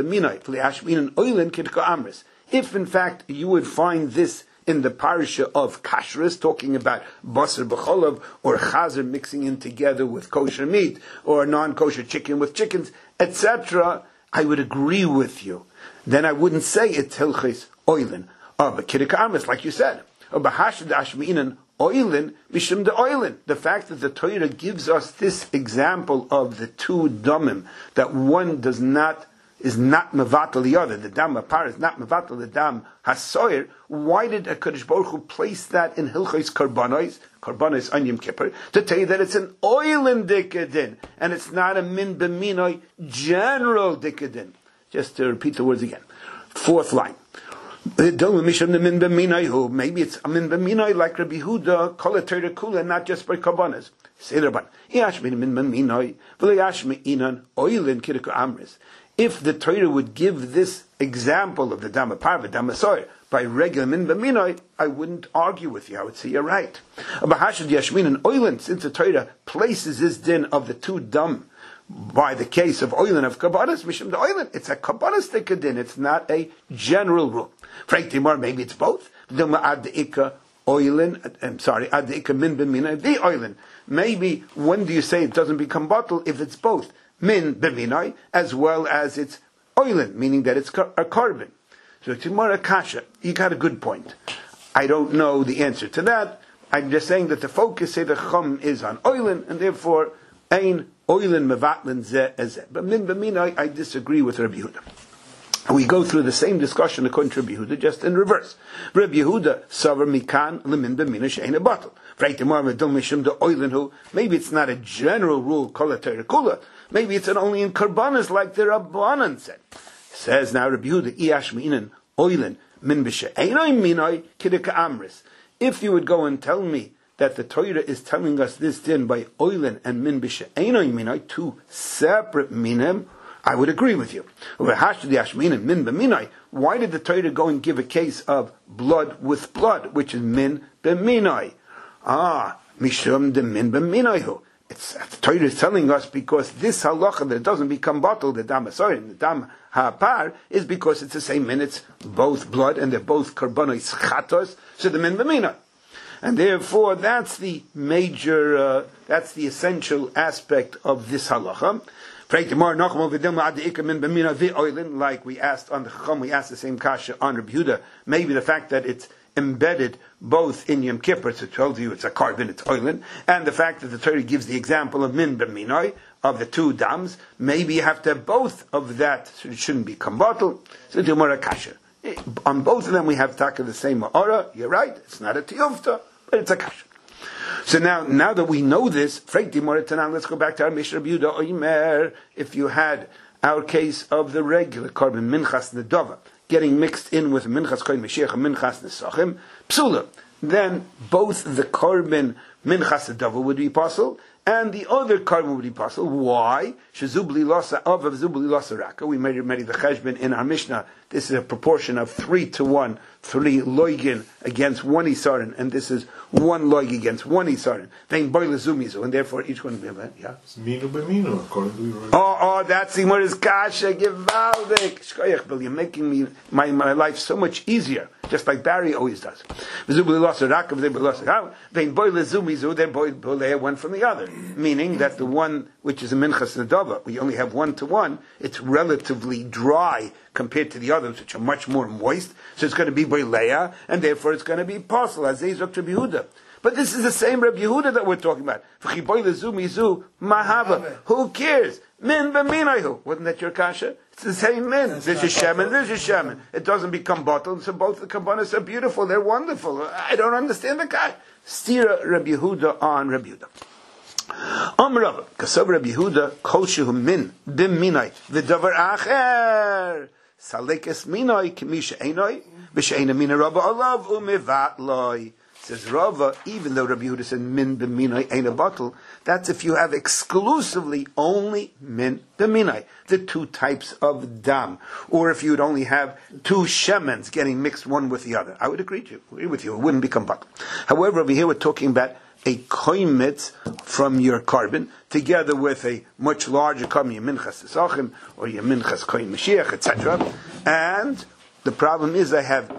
in fact you would find this in the parasha of kashrus, talking about basar b'cholav or chazer mixing in together with kosher meat or non-kosher chicken with chickens, etc., I would agree with you. Then I wouldn't say it's hilchos oilin, but kiddush amris, like you said. Oilin, mishum de oilin. The fact that the Torah gives us this example of the two damim, that one is not mevatel the other. The dam apar is not mevatel the dam hasoyer. Why did HaKadosh Baruch Hu place that in hilchos karbonos on Yom Kippur, to tell you that it's an oilin dikadin and it's not a min b'minoi general dikadin? Just to repeat the words again. Fourth line. Maybe it's a min b'minoi like Rabbi Yehuda, kol Torah kula, not just by karbonos. Say the Rabban. If the Torah would give this example of the dam apar v'dam soyer by regular min b'minoi, I wouldn't argue with you. I would say you're right. Since the Torah places this din of the two dam by the case of oilin of karbonos, mishum the oilin, it's a karbonistic din. It's not a general rule. Maybe it's both. Ad ika min b'minai the oilin. Maybe when do you say it doesn't become bottle if it's both min b'minai as well as it's oilin, meaning that it's a carbon. So Timara Kasha, you got a good point. I don't know the answer to that. I'm just saying that the focus, say the chum, is on oilin, and therefore ein oilin mevatlin zeh ezeh. But min b'minai, I disagree with Rabbi Yehuda. We go through the same discussion according to Rabbi Yehuda, just in reverse. Rabbi Yehuda savar mikan lemin b'minai she'ein a bottle. Maybe it's not a general rule, kol Torah kula. Maybe it's only in karbanas, like the Rabbanan said. Says now Rabbi Yehuda, iash mi'inan oilin min b'she'einai minai kidika amris. If you would go and tell me that the Torah is telling us this din by oilin and min b'she'einai minai, two separate minim, I would agree with you. Why did the Torah go and give a case of blood with blood, which is min b'minai? Mishum de min b'minaihu. The Torah is telling us because this halacha that it doesn't become bottled, the dam hasoyer and the dam ha'apar, is because it's the same min, it's both blood and they're both karbonos chatos, so the min b'minai. And therefore that's the major, that's the essential aspect of this halacha. Like we asked on the Chacham, we asked the same kasha on Rabbi Yehuda. Maybe the fact that it's embedded both in Yom Kippur, so it tells you it's a carbon, it's oilin, and the fact that the Torah gives the example of min b'minoi, of the two dams, maybe you have to have both of that, so it shouldn't become bottled. So the Gemara kasha. On both of them we have taka the same ma'ora. You're right, it's not a tiyufta, but it's a kasha. So now that we know this, let's go back to our Mishnah Yehuda Oimer. If you had our case of the regular carbon minchas nedava getting mixed in with minchas kohen Mashiach and minchas nesachim psula, then both the carbon minchas nedava would be possible and the other carbon would be possible. Why? Shezubli lasa avav zubli lasa raka. We made the cheshbon in our Mishnah. This is a proportion of 3-1, 3 loigin against 1 isarin, and this is 1 loig against 1 isarin. Then boile zumizu, and therefore each one will be a yeah. It's minu b'minu, according to that's the Gemara's kasha givaldik. Shkoyach, Bill, you're making me my life so much easier, just like Barry always does. Zubli lasa raka, then boile zumizu, then boile one from the other, meaning that the one which is a minchas nedava, we only have 1-1. It's relatively dry compared to the others, which are much more moist. So it's going to be boileya, and therefore it's going to be possible, as is Rabbi Yehuda. But this is the same Rabbi Yehuda that we're talking about. Who cares? Min b'minayu. Wasn't that your kasha? It's the same min. This is shemen, this is shemen. It doesn't become bottled, so both the kabbanas are beautiful, they're wonderful. I don't understand the kasha. Stira Rabbi Yehuda on Rabbi Yehuda. Amrav, Kasav Rabbi Yehuda, Koshu min b'minay, v'davar acher. Salekes minay, k'misha einay, v'she'ena mina rabba alav, u'mevat loy. Says Rava, even though Rabbi Yehuda said min b'minay ain't a bottle, that's if you have exclusively only min b'minay, the two types of dam, or if you'd only have two shemens getting mixed one with the other. I would agree with you. It wouldn't become bottle. However, over here we're talking about a koimitz from your carbon, together with a much larger carbon, your minchas esachim, or your minchas koin mashiach, etc. And the problem is I have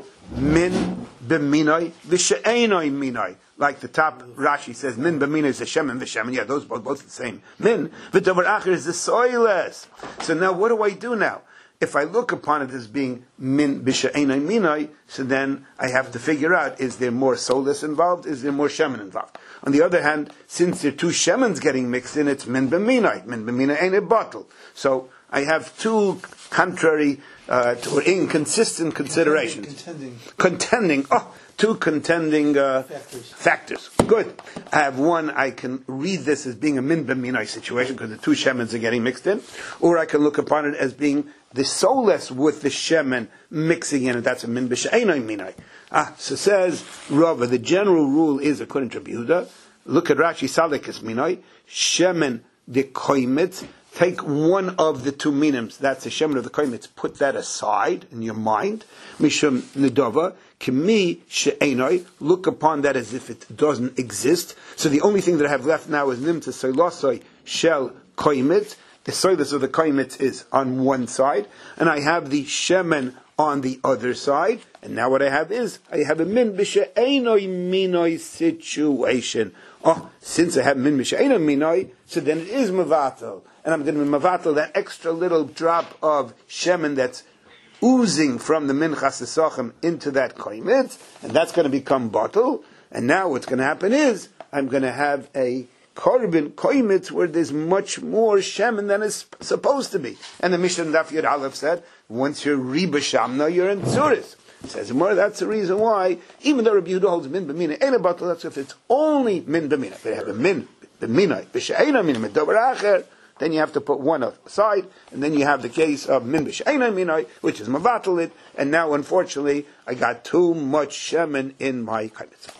min b'minay v'she'enoi minay. Like the top Rashi says, min b'minay is the shemen v'shemen. Yeah, those both the same. Min v'davar acher is the soiless. So now what do I do now? If I look upon it as being min b'she'enoi minay, so then I have to figure out, is there more soiless involved? Is there more shemen involved? On the other hand, since there are two shemens getting mixed in, it's min b'minay. Min b'minay ain't a bottle. So I have two contrary or inconsistent considerations. Contending. Two contending factors. Good. I have one, I can read this as being a min b'minay situation because the two shemens are getting mixed in. Or I can look upon it as being the soulless with the shemen mixing in, and that's a min b'she'enoi minay. So says Rava, the general rule is, according to Rabbi Yehuda, look at Rashi, Salekes minay, shemen de koimitz, take one of the two minims, that's the shemen of the koimitz, put that aside in your mind, mishum nedova, kimi she'enoi, look upon that as if it doesn't exist. So the only thing that I have left now is nimtza soilosoi shel koimitz. The soilus of the koimitz is on one side, and I have the shemen on the other side, and now what I have is, I have a min b'she'enoi minoi situation. Since I have min b'she'enoi minoi, so then it is mavatal, and I'm going to be mavatal that extra little drop of shemen that's oozing from the minchas esachim into that koimitz, and that's going to become bottle, and now what's going to happen is, I'm going to have a korban koimitz where there's much more shemen than is supposed to be. And the Mishnah Daf Yud Aleph said, once you're riba shamna, you're in tzuris. It says more. That's the reason why, even though Rabbi Yehuda holds min b'mina ain't a bottle, that's if it's only min b'mina. If they have a min b'mina b'she'ena min medavar acher, then you have to put one aside, and then you have the case of min b'she'ena minai, which is mavatal it, and now unfortunately I got too much shemen in my koimitz.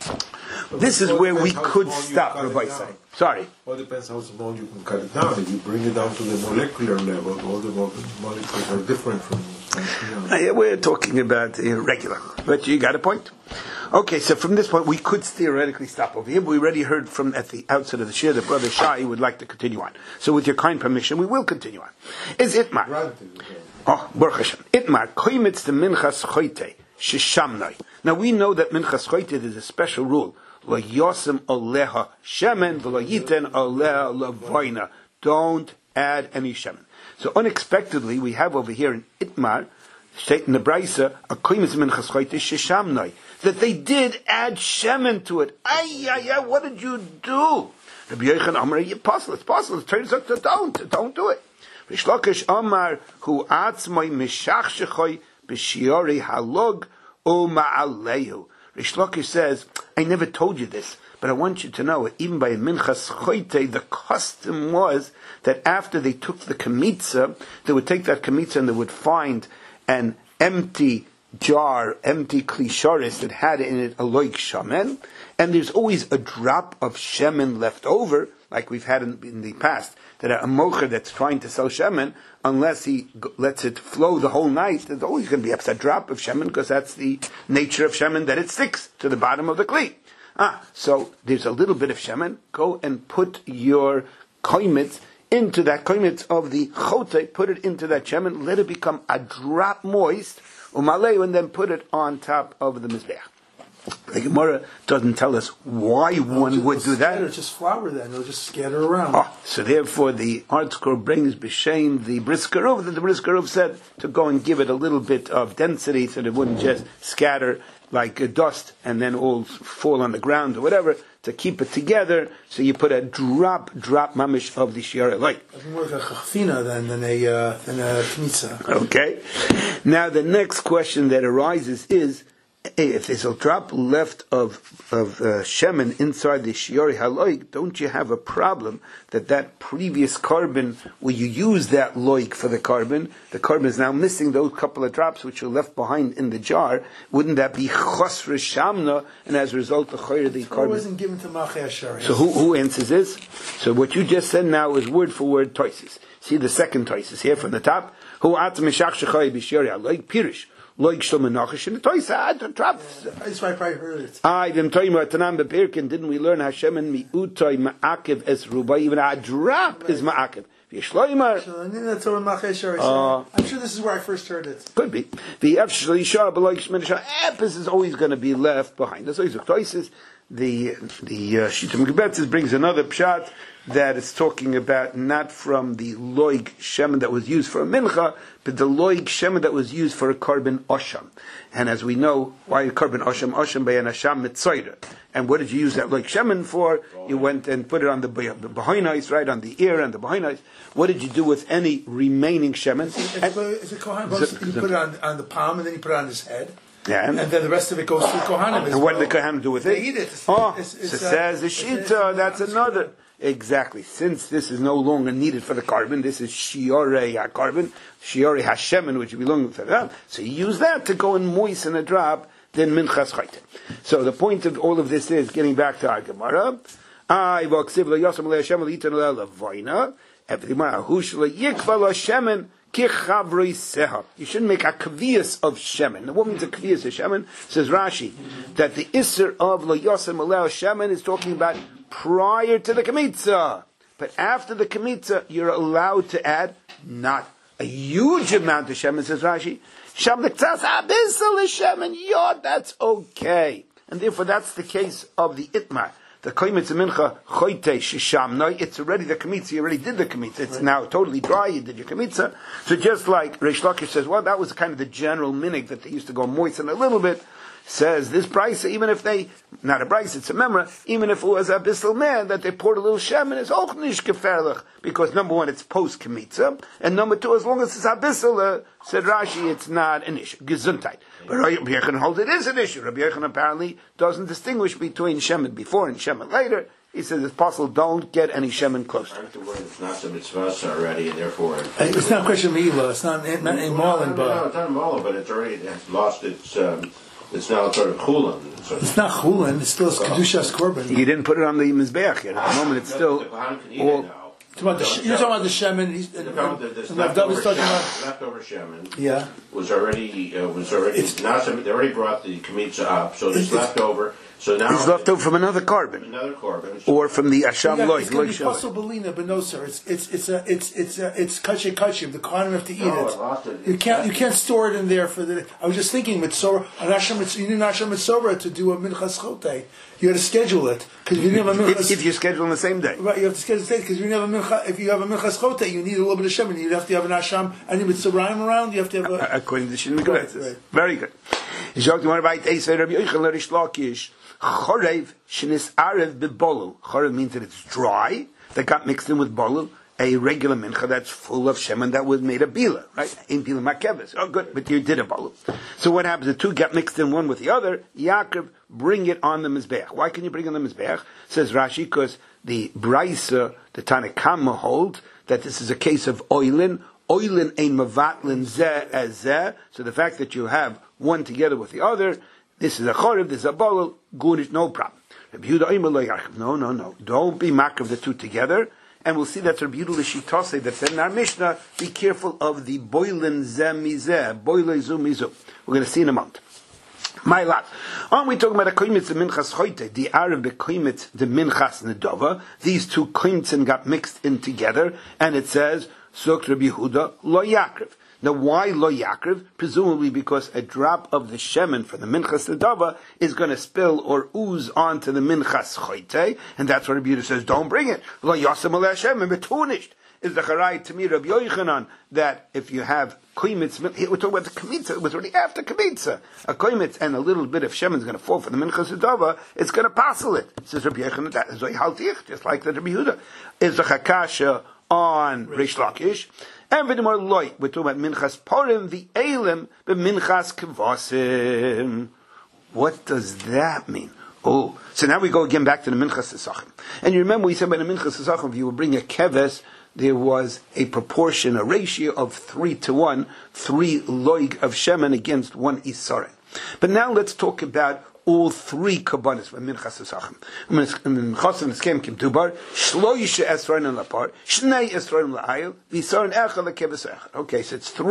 This is where we could stop, Rabbi Say. Sorry. Well, it depends how small you can cut it down. If you bring it down to the molecular level, all the molecules are different from. We're talking about regular, but you got a point. Okay, so from this point, we could theoretically stop over here, but we already heard from at the outset of the shir that Brother Shai would like to continue on. So with your kind permission, we will continue on. Is Itmar? Baruch Hashem. Itmar, koimitz de minchas choite, shishamnoi. Now we know that minchas choite is a special rule. Lo yosem oleha shemen, v'lo yiten oleha lavoina. Don't add any shemen. So unexpectedly, we have over here in Itmar, state in the Braisa, a koimitz minchas choite shishamnoi, that they did add shemen to it. What did you do? Rabbi Yochanan Amar, it's possible. It turns out that don't do it. Rish Lakish Amar, hu atzmai mishachshechoi b'shiori halog u'ma'alehu. Rish Lakish says, I never told you this, but I want you to know, even by Minchas Choite, the custom was that after they took the kamitza, they would take that kamitza and they would find an empty jar, empty klisharis that had in it a loik shamen, and there's always a drop of shemen left over, like we've had in the past, that a mocher that's trying to sell shemen, unless he lets it flow the whole night, there's always going to be a drop of shemen, because that's the nature of shemen, that it sticks to the bottom of the kli. So there's a little bit of shemen. Go and put your koimitz into that koimitz of the chote, put it into that shemen, let it become a drop moist, umaleu, and then put it on top of the mizbeach. The Gemara doesn't tell us why one would do that. It's just flour then, they'll just scatter around. So therefore the art scroll brings b'shem the briskerov, that the briskerov said to go and give it a little bit of density so that it wouldn't just scatter like dust and then all fall on the ground or whatever. to keep it together. So you put a drop mamish of the shiur loik. It's more like a chafina than a kmitza. Okay. Now the next question that arises is, if there's a drop left of shemen inside the shiuri haloik, don't you have a problem that previous carbon, where you use that loik for the carbon is now missing those couple of drops which are left behind in the jar? Wouldn't that be chosre shamna? And as a result, the carbon wasn't given to Machei Ashari. So who answers this? So what you just said now is word for word toises. See the second toises here from the top. Who atzim mishach shechay b'shiri haloik pirish. Like Shlomo Nachash in the Toisa, drops. That's why I probably heard it. Didn't we learn Hashem and mi'utay ma'akiv es ruba? Even a drop is ma'akiv. I'm sure this is where I first heard it. Could be. The epis is always going to be left behind. That's always the Shittim Gebetzes brings another pshat that it's talking about not from the loig shemen that was used for a mincha, but the loig shemen that was used for a carbon osham. And as we know, why a carbon osham bayan asham mitzayra. And what did you use that loig shemen for? You went and put it on the behinais, right, on the ear and the behinais. What did you do with any remaining shemen? It's a kohen. You put it on the palm and then you put it on his head. Yeah, and then the rest of it goes to the kohanim. And what did the kohanim do with it? They eat it. Says the shita. That's another. Exactly. Since this is no longer needed for the carbon, this is shiorei carbon, shiorei hashemen, which belongs to that. So you use that to go and moisten a drop, then minchas chayte. So the point of all of this is getting back to our Gemara. You shouldn't make a kvias of shemen. The woman's a kvias of shemen. Says Rashi that the isser of lo yosem aleo shemen is talking about prior to the kmitza, but after the kmitza you're allowed to add not a huge amount of shemen. Says Rashi, sham lektzas abisal shemen. That's okay, and therefore that's the case of the itmar. The koimitz mincha choite shishamnoi. It's already the kmitza. You already did the kmitza. It's now totally dry. You did your kmitza. So just like Reish Lakish says, well, that was kind of the general minig that they used to go moisten a little bit. Says this price, even if they, not a price, it's a memra, even if it was a bissel man that they poured a little shemen, it's auch nicht gefährlich, because number one, it's post kmitza, and number two, as long as it's a bissel, said Rashi, it's not an issue. Gesundheit. But Rabbi Yechon holds it is an issue. Rabbi Yechon apparently doesn't distinguish between shemen before and shemen later. He says it's possible, don't get any shemen close to it. It's not some mitzvahs already, and therefore it's not question of Mila. It's not in Marlin, but no, it's not Marlin, but it's already lost its. It's now sort of chulin. It's not chulin. It's still kedushas korban. You didn't put it on the mizbeach yet. At the moment, it's still all. You're talking about the shemen. The leftover shemen. Yeah, was already. They already brought the kmitza up, so there's leftover. So now it's left over from another carbon, or from the asham loy. It's going to be pasul belina, but no, sir. It's kache kache. The kohanim have to eat it. You can't store it in there for the. I was just thinking mitzvah an asham. You need an asham mitzvah to do a minchas chote. You got to schedule it because if you didn't have a minchas. If you schedule on the same day, right? You have to schedule the day because if you have a mincha. If you have a minchas chote, you need a little bit of shemen. You have to have an asham. Any mitzvahim around, you have to have a. According to Shin Megabetzes. Very good. Chorev shenis arev bebolul. Chorev means that it's dry, that got mixed in with bolul. A regular mincha that's full of shemen that was made of bila, right? In bila makeves. Oh, good, but you did a bolul. So what happens? The two get mixed in one with the other. Yaakov, bring it on the mizbeach. Why can you bring it on the mizbeach? Says Rashi, because the Braisa, the Tanakama hold that this is a case of oilin. Oilin ein mavatlin zeh as zeh. So the fact that you have one together with the other. This is a chorev, this is a bolul, good, no problem. No. Don't be mak of the two together. And we'll see that Rabbi Yehuda L'shitase, that in our Mishnah, be careful of the boilin zeh mizeh, boilin zu mizu. We're going to see in a moment. My lot. Aren't we talking about a koimitz the minchas choite, the Arab koimitz the minchas nedova? These two koimitzim got mixed in together, and it says, Sok Rabbi Yehuda lo yakriv. Now, why lo yakriv? Presumably because a drop of the shemen for the minchas nedava is going to spill or ooze onto the minchas choite, and that's what Rabbi Yehuda says, don't bring it. Lo yasem aleh shemen betunished. is the Charai to me, Rabbi Yochanan, that if you have koimitz, we're talking about the kamitza, it was already after kamitza. A koimitz and a little bit of shemen is going to fall for the minchas adava, it's going to passel it. Says Rabbi Yochanan, that is haltich, just like the Rabbi Yehuda. Is the Chakasha on Reish Lakish. And v'demar loy, we're talking about minchas porim, v'elim, b'minchas kvasim. What does that mean? Oh, so now we go again back to the minchas esachim. And you remember we said by the minchas esachim, if you would bring a keves, there was a proportion, a ratio of 3-1, 3 loig of shemen against 1 isarin. But now let's talk about all 3 kabbanis with minchas esachim. Minchas eskem kim dubar, shloisha esrayin lapar, shnei esrayin la'ayil, v'isarin echad lekeves echad. Okay, so it's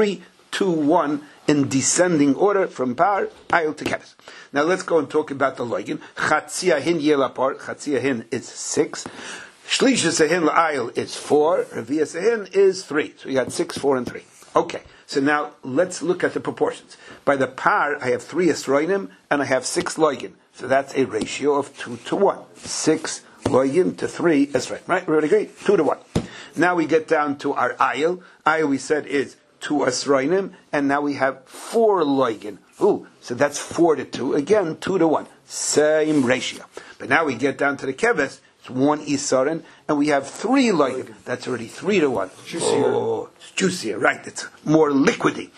3-2-1 in descending order from par, ayil to keves. Now let's go and talk about the loigin. Chatzia hin yelapar, chatzia hin is 6. Shlisha sehin la'ayil is 4. Revia sehin is 3. So you got 6, 4, and 3. Okay. So now let's look at the proportions. By the par, I have 3 esroinim and I have 6 loigin. So that's a ratio of 2-1. 6 loigin to 3 esroinim. Right? We agree? 2-1. Now we get down to our ayil. Ayil we said is 2 esroinim, and now we have 4 loigin. Ooh, so that's 4-2. Again, 2-1. Same ratio. But now we get down to the keves. It's 1 isarin, and we have 3 loigin. That's already 3-1. Juicier. Oh, it's juicier, right? It's more liquidy.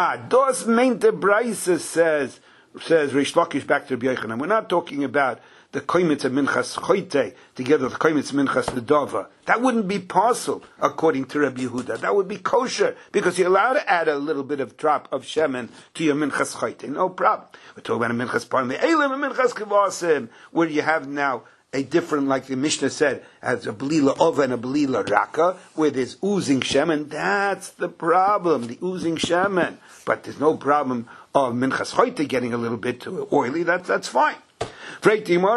Dos meinte Braisa says Reish Lakish back to Rabbi Yochanan. We're not talking about the koimitz of minchas choite together with the koimitz of minchas ledava. That wouldn't be possible according to Rabbi Yehuda. That would be kosher because you're allowed to add a little bit of drop of shemen to your minchas choite. No problem. We're talking about a minchas parim, the elim and minchas kevasim, where you have now a different, like the Mishnah said, as a belila ova and a belila raka, where there's oozing shemen. That's the problem, the oozing shemen. But there's no problem of minchas choite getting a little bit oily. That's fine. Go back to the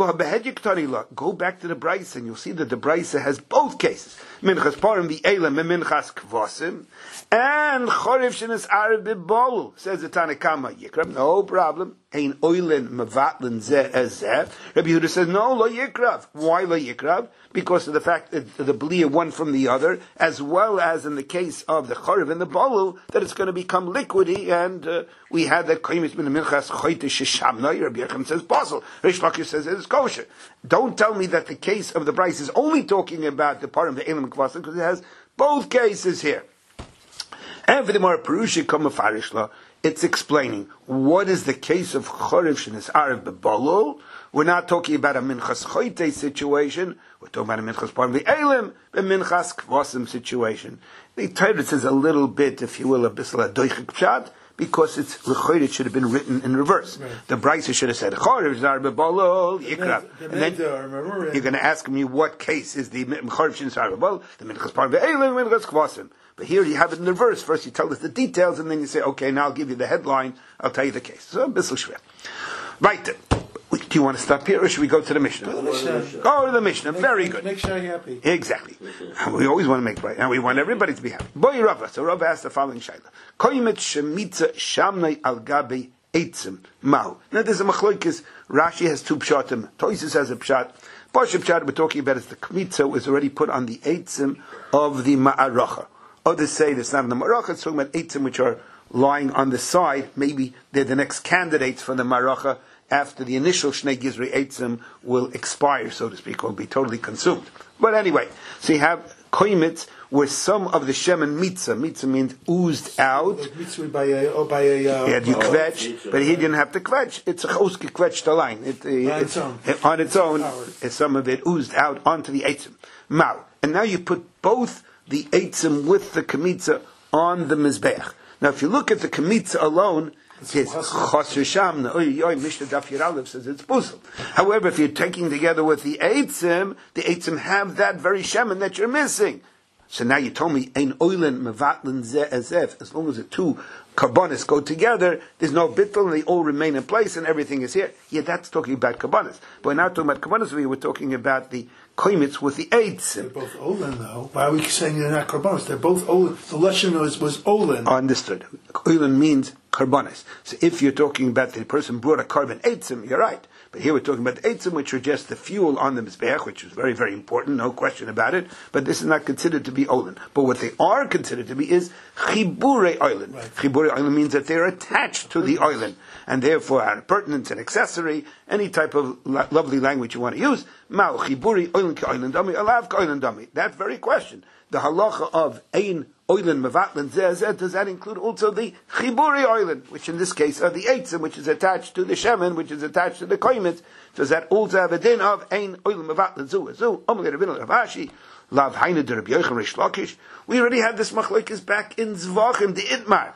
Braisa, and you'll see that the Braisa has both cases. Minchas parim v'elim and minchas kvasim, and choriv shenes arib b'bolul. Says the Tanakama Yikrav, no problem. Ein oilin mevatlin zeh ezeh. Rabbi Yehuda says no, lo Yikrav. Why lo Yikrav? Because of the fact that the blia one from the other, as well as in the case of the choriv and the bolul, that it's going to become liquidy, and we had that koimis min minchas choite sheshamnoi. Rabbi Yochanan says possible. Reish Lakish says it is kosher. Don't tell me that the case of the Braisa is only talking about the parim, the elim and kvasim, because it has both cases here. And for the more Perusha Kamafarish, it's explaining what is the case of Choriv Shenes Arav Bebolul. We're not talking about a Minchas Choite situation. We're talking about a Minchas Parim V'Elim, a Minchas Kvasim situation. The Torah says a little bit, if you will, a bisla doichik pshat, because it's l'choyre, it should have been written in reverse. Right. The Braisa should have said Choriv Shenes Arav Bebolul Yikrav, and then you're going to ask me what case is the Choriv Shenes Arav Bebolul, the Minchas Parim V'Elim, Minchas Kvasim. But here you have it in reverse. First you tell us the details, and then you say, okay, now I'll give you the headline, I'll tell you the case. So, bissel shver. Right then. Do you want to stop here, or should we go to the Mishnah? Go to the Mishnah. Very good. Make Shai happy. Exactly. We always want to make right. And we want everybody to be happy. Boy Rava. So Rava asked the following shayla. Koyimet shemitza shamnei al gabe eitzim mau. Now there's a machlokes. Rashi has 2 pshatim. Toisus has a pshat. Pasha pshat we're talking about is the kmitza was already put on the eitzim of the ma'aracha. Others say it's not in the maracha, it's talking about eitzim which are lying on the side. Maybe they're the next candidates for the maracha after the initial Shnei Gizri eitzim will expire, so to speak, or be totally consumed. But anyway, so you have koimitz where some of the shemen mitzah means oozed out. Like mitzvah by a you kvetch, but he didn't have to kvetch. It's a choske kvetch the line. On its own, some of it oozed out onto the eitzim. Mau. And now you put both the eitzim with the kamitza on the mizbeach. Now, if you look at the kamitza alone, it's chosr shamna. Mishnah Daf Yud Aleph says it's busel. However, if you're taking together with the eitzim have that very shemen that you're missing. So now you told me ein oilen mevatlin zeh ezef. As long as the 2 karbonis go together, there's no bittul, and they all remain in place, and everything is here. Yeah, that's talking about karbonis. But we're not talking about karbonis. We're talking about the koimitz with the eitzim. They're both olin, though. Why are we saying they're not karbonis? They're both olin. The lashon was olin. Understood. Olin means karbonis. So if you're talking about the person brought a carbon eitzim, you're right. But But here we're talking about the eitzim, which are just the fuel on the mizbeach, which is very, very important, no question about it. But this is not considered to be oilin. But what they are considered to be is chibure oilin. Right. Chibure oilin means that they're attached to the oilin, and therefore are pertinent and accessory. Any type of lovely language you want to use. Ma'u chiburi oilin ki oilin dami, alav ki oilin dami. That very question. The halacha of ein oilin mevatlin zeh, does that include also the chiburi oilin, which in this case are the eitzim, which is attached to the shemen, which is attached to the koimet? Does that also have a din of ein oilin mevatlin zu? Omle Rabbeinu Ravashi, lav hainu de Rabbi Yochanan Reish Lakish. We already had this machlokes back in Zvachim, the Itmar.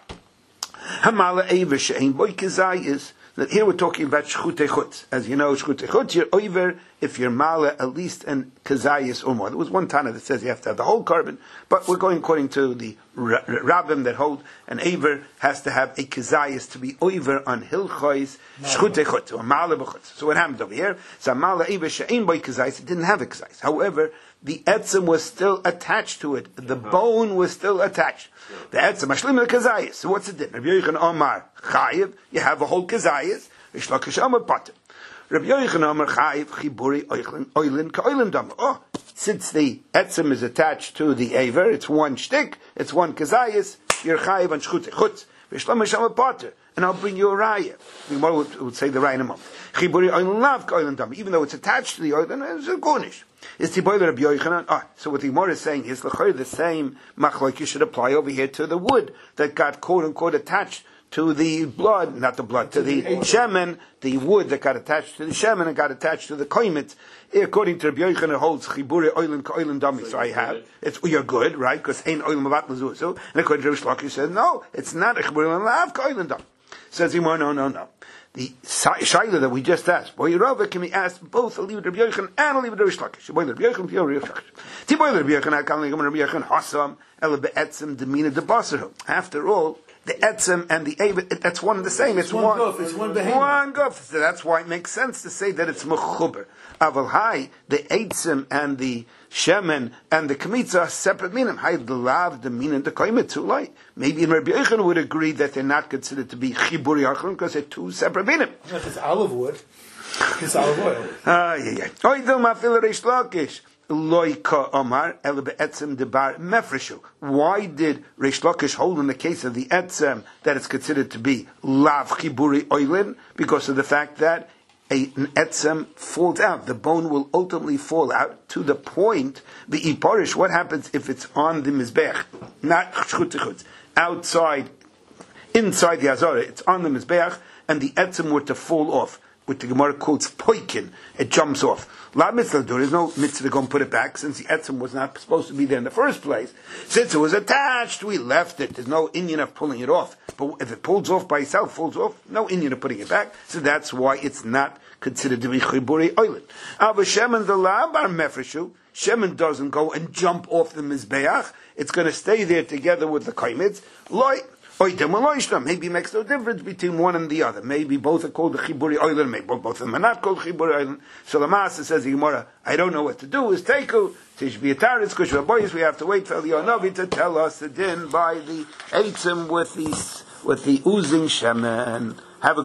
Hamala eiver she'ein boy kezayis. That here we're talking about shchutei chutz. As you know, shchutei chutz, you're over if you're mala at least an kazayis or more. There was one Tana that says you have to have the whole carbon, but we're going according to the rabbim that hold an aver has to have a kazayis to be over on hilchois shchutei chutz or mala b'chutz. So what happened over here? So mala aver she'ein boy kazayis, it didn't have a kazayis. However, the etzim was still attached to it. The bone was still attached. The etzim mashlim the kazayis. So what's the difference? Rabbi Yochanan Omar chayiv. You have a whole kazayis. Reish Lakish Omar pater. Rabbi Yochanan Omar chayiv chiburi oilin ka'oilin dam. Oh, since the etzim is attached to the aver, it's one shtick, it's one kazayis. You're chayiv on shchutei chutz. Reish Lakish Omar pater. And I'll bring you a raya. The Gemara would say the raya in a moment. Chiburi oilin lav ka'oilin dam. Even though it's attached to the oilin, it's a gornish. Is Tiboiler Rabbi Yochanan? So what the Gemara is saying is the same machlokes should apply over here to the wood that got quote unquote attached to the blood, not the blood, to the shemen, the wood that got attached to the shemen and got attached to the koimet. According to Rabbi Yochanan, holds chibure oilin ka'oilin dami. So I have you're good, right? Because ain't oilin mavat lezuzu. And according to Reish Lakish, says no, it's not a chibure oilin lav ka'oilin dami. Says Gemara, no. The shaila that we just asked, boy Rava, can we ask both a leave Rabbi Yochanan and a leave Reish Lakish? Boy Rabbi Yochanan, Rabbi Yochanan. Tiboy Rabbi Yochanan, Rabbi Yochanan, Hasam, Ela be'etzem demina de basaru. After all, the etzem and the avet, that's one and the same. It's one guf. It's one behemoth. One guf. So that's why it makes sense to say that it's mechuber. Aval hai, the etzem and the shemen and the kamitza are separate minim. Hai the lav, the min and the koimet too light. Maybe in Rabbi Yochanan would agree that they're not considered to be chiburi achron because they're two separate minim. If it's olive wood, it's olive oil. Oidel mafil Reish Lakish. Loika Omar ele be'etzem debar mefreshu. Why did Reish Lakish hold in the case of the etzem that it's considered to be lav chiburi oilin? Because of the fact that an etzem falls out. The bone will ultimately fall out to the point, the iparish, what happens if it's on the mizbeach? Not chutei chutz. Outside, inside the azara, it's on the mizbeach, and the etzem were to fall off. Which the Gemara quotes poikin, it jumps off. La mitzvah, there is no mitzvah to go and put it back, since the etzem was not supposed to be there in the first place. Since it was attached, we left it. There's no inyan of pulling it off. But if it pulls off by itself, no inyan of putting it back. So that's why it's not considered to be chiburi oilin. Ava shemen the lab are mefreshu. Shemen doesn't go and jump off the mizbeach. It's going to stay there together with the koimitz. Maybe it makes no difference between one and the other. Maybe both are called the chiburi oilin, maybe both of them are not called chiburi oilin. So the Master says the Gemara, I don't know what to do. Is teiku, tishbi ataris, kushva boys, we have to wait for Eliyahu to tell us the din by the eitzim with the oozing shemen.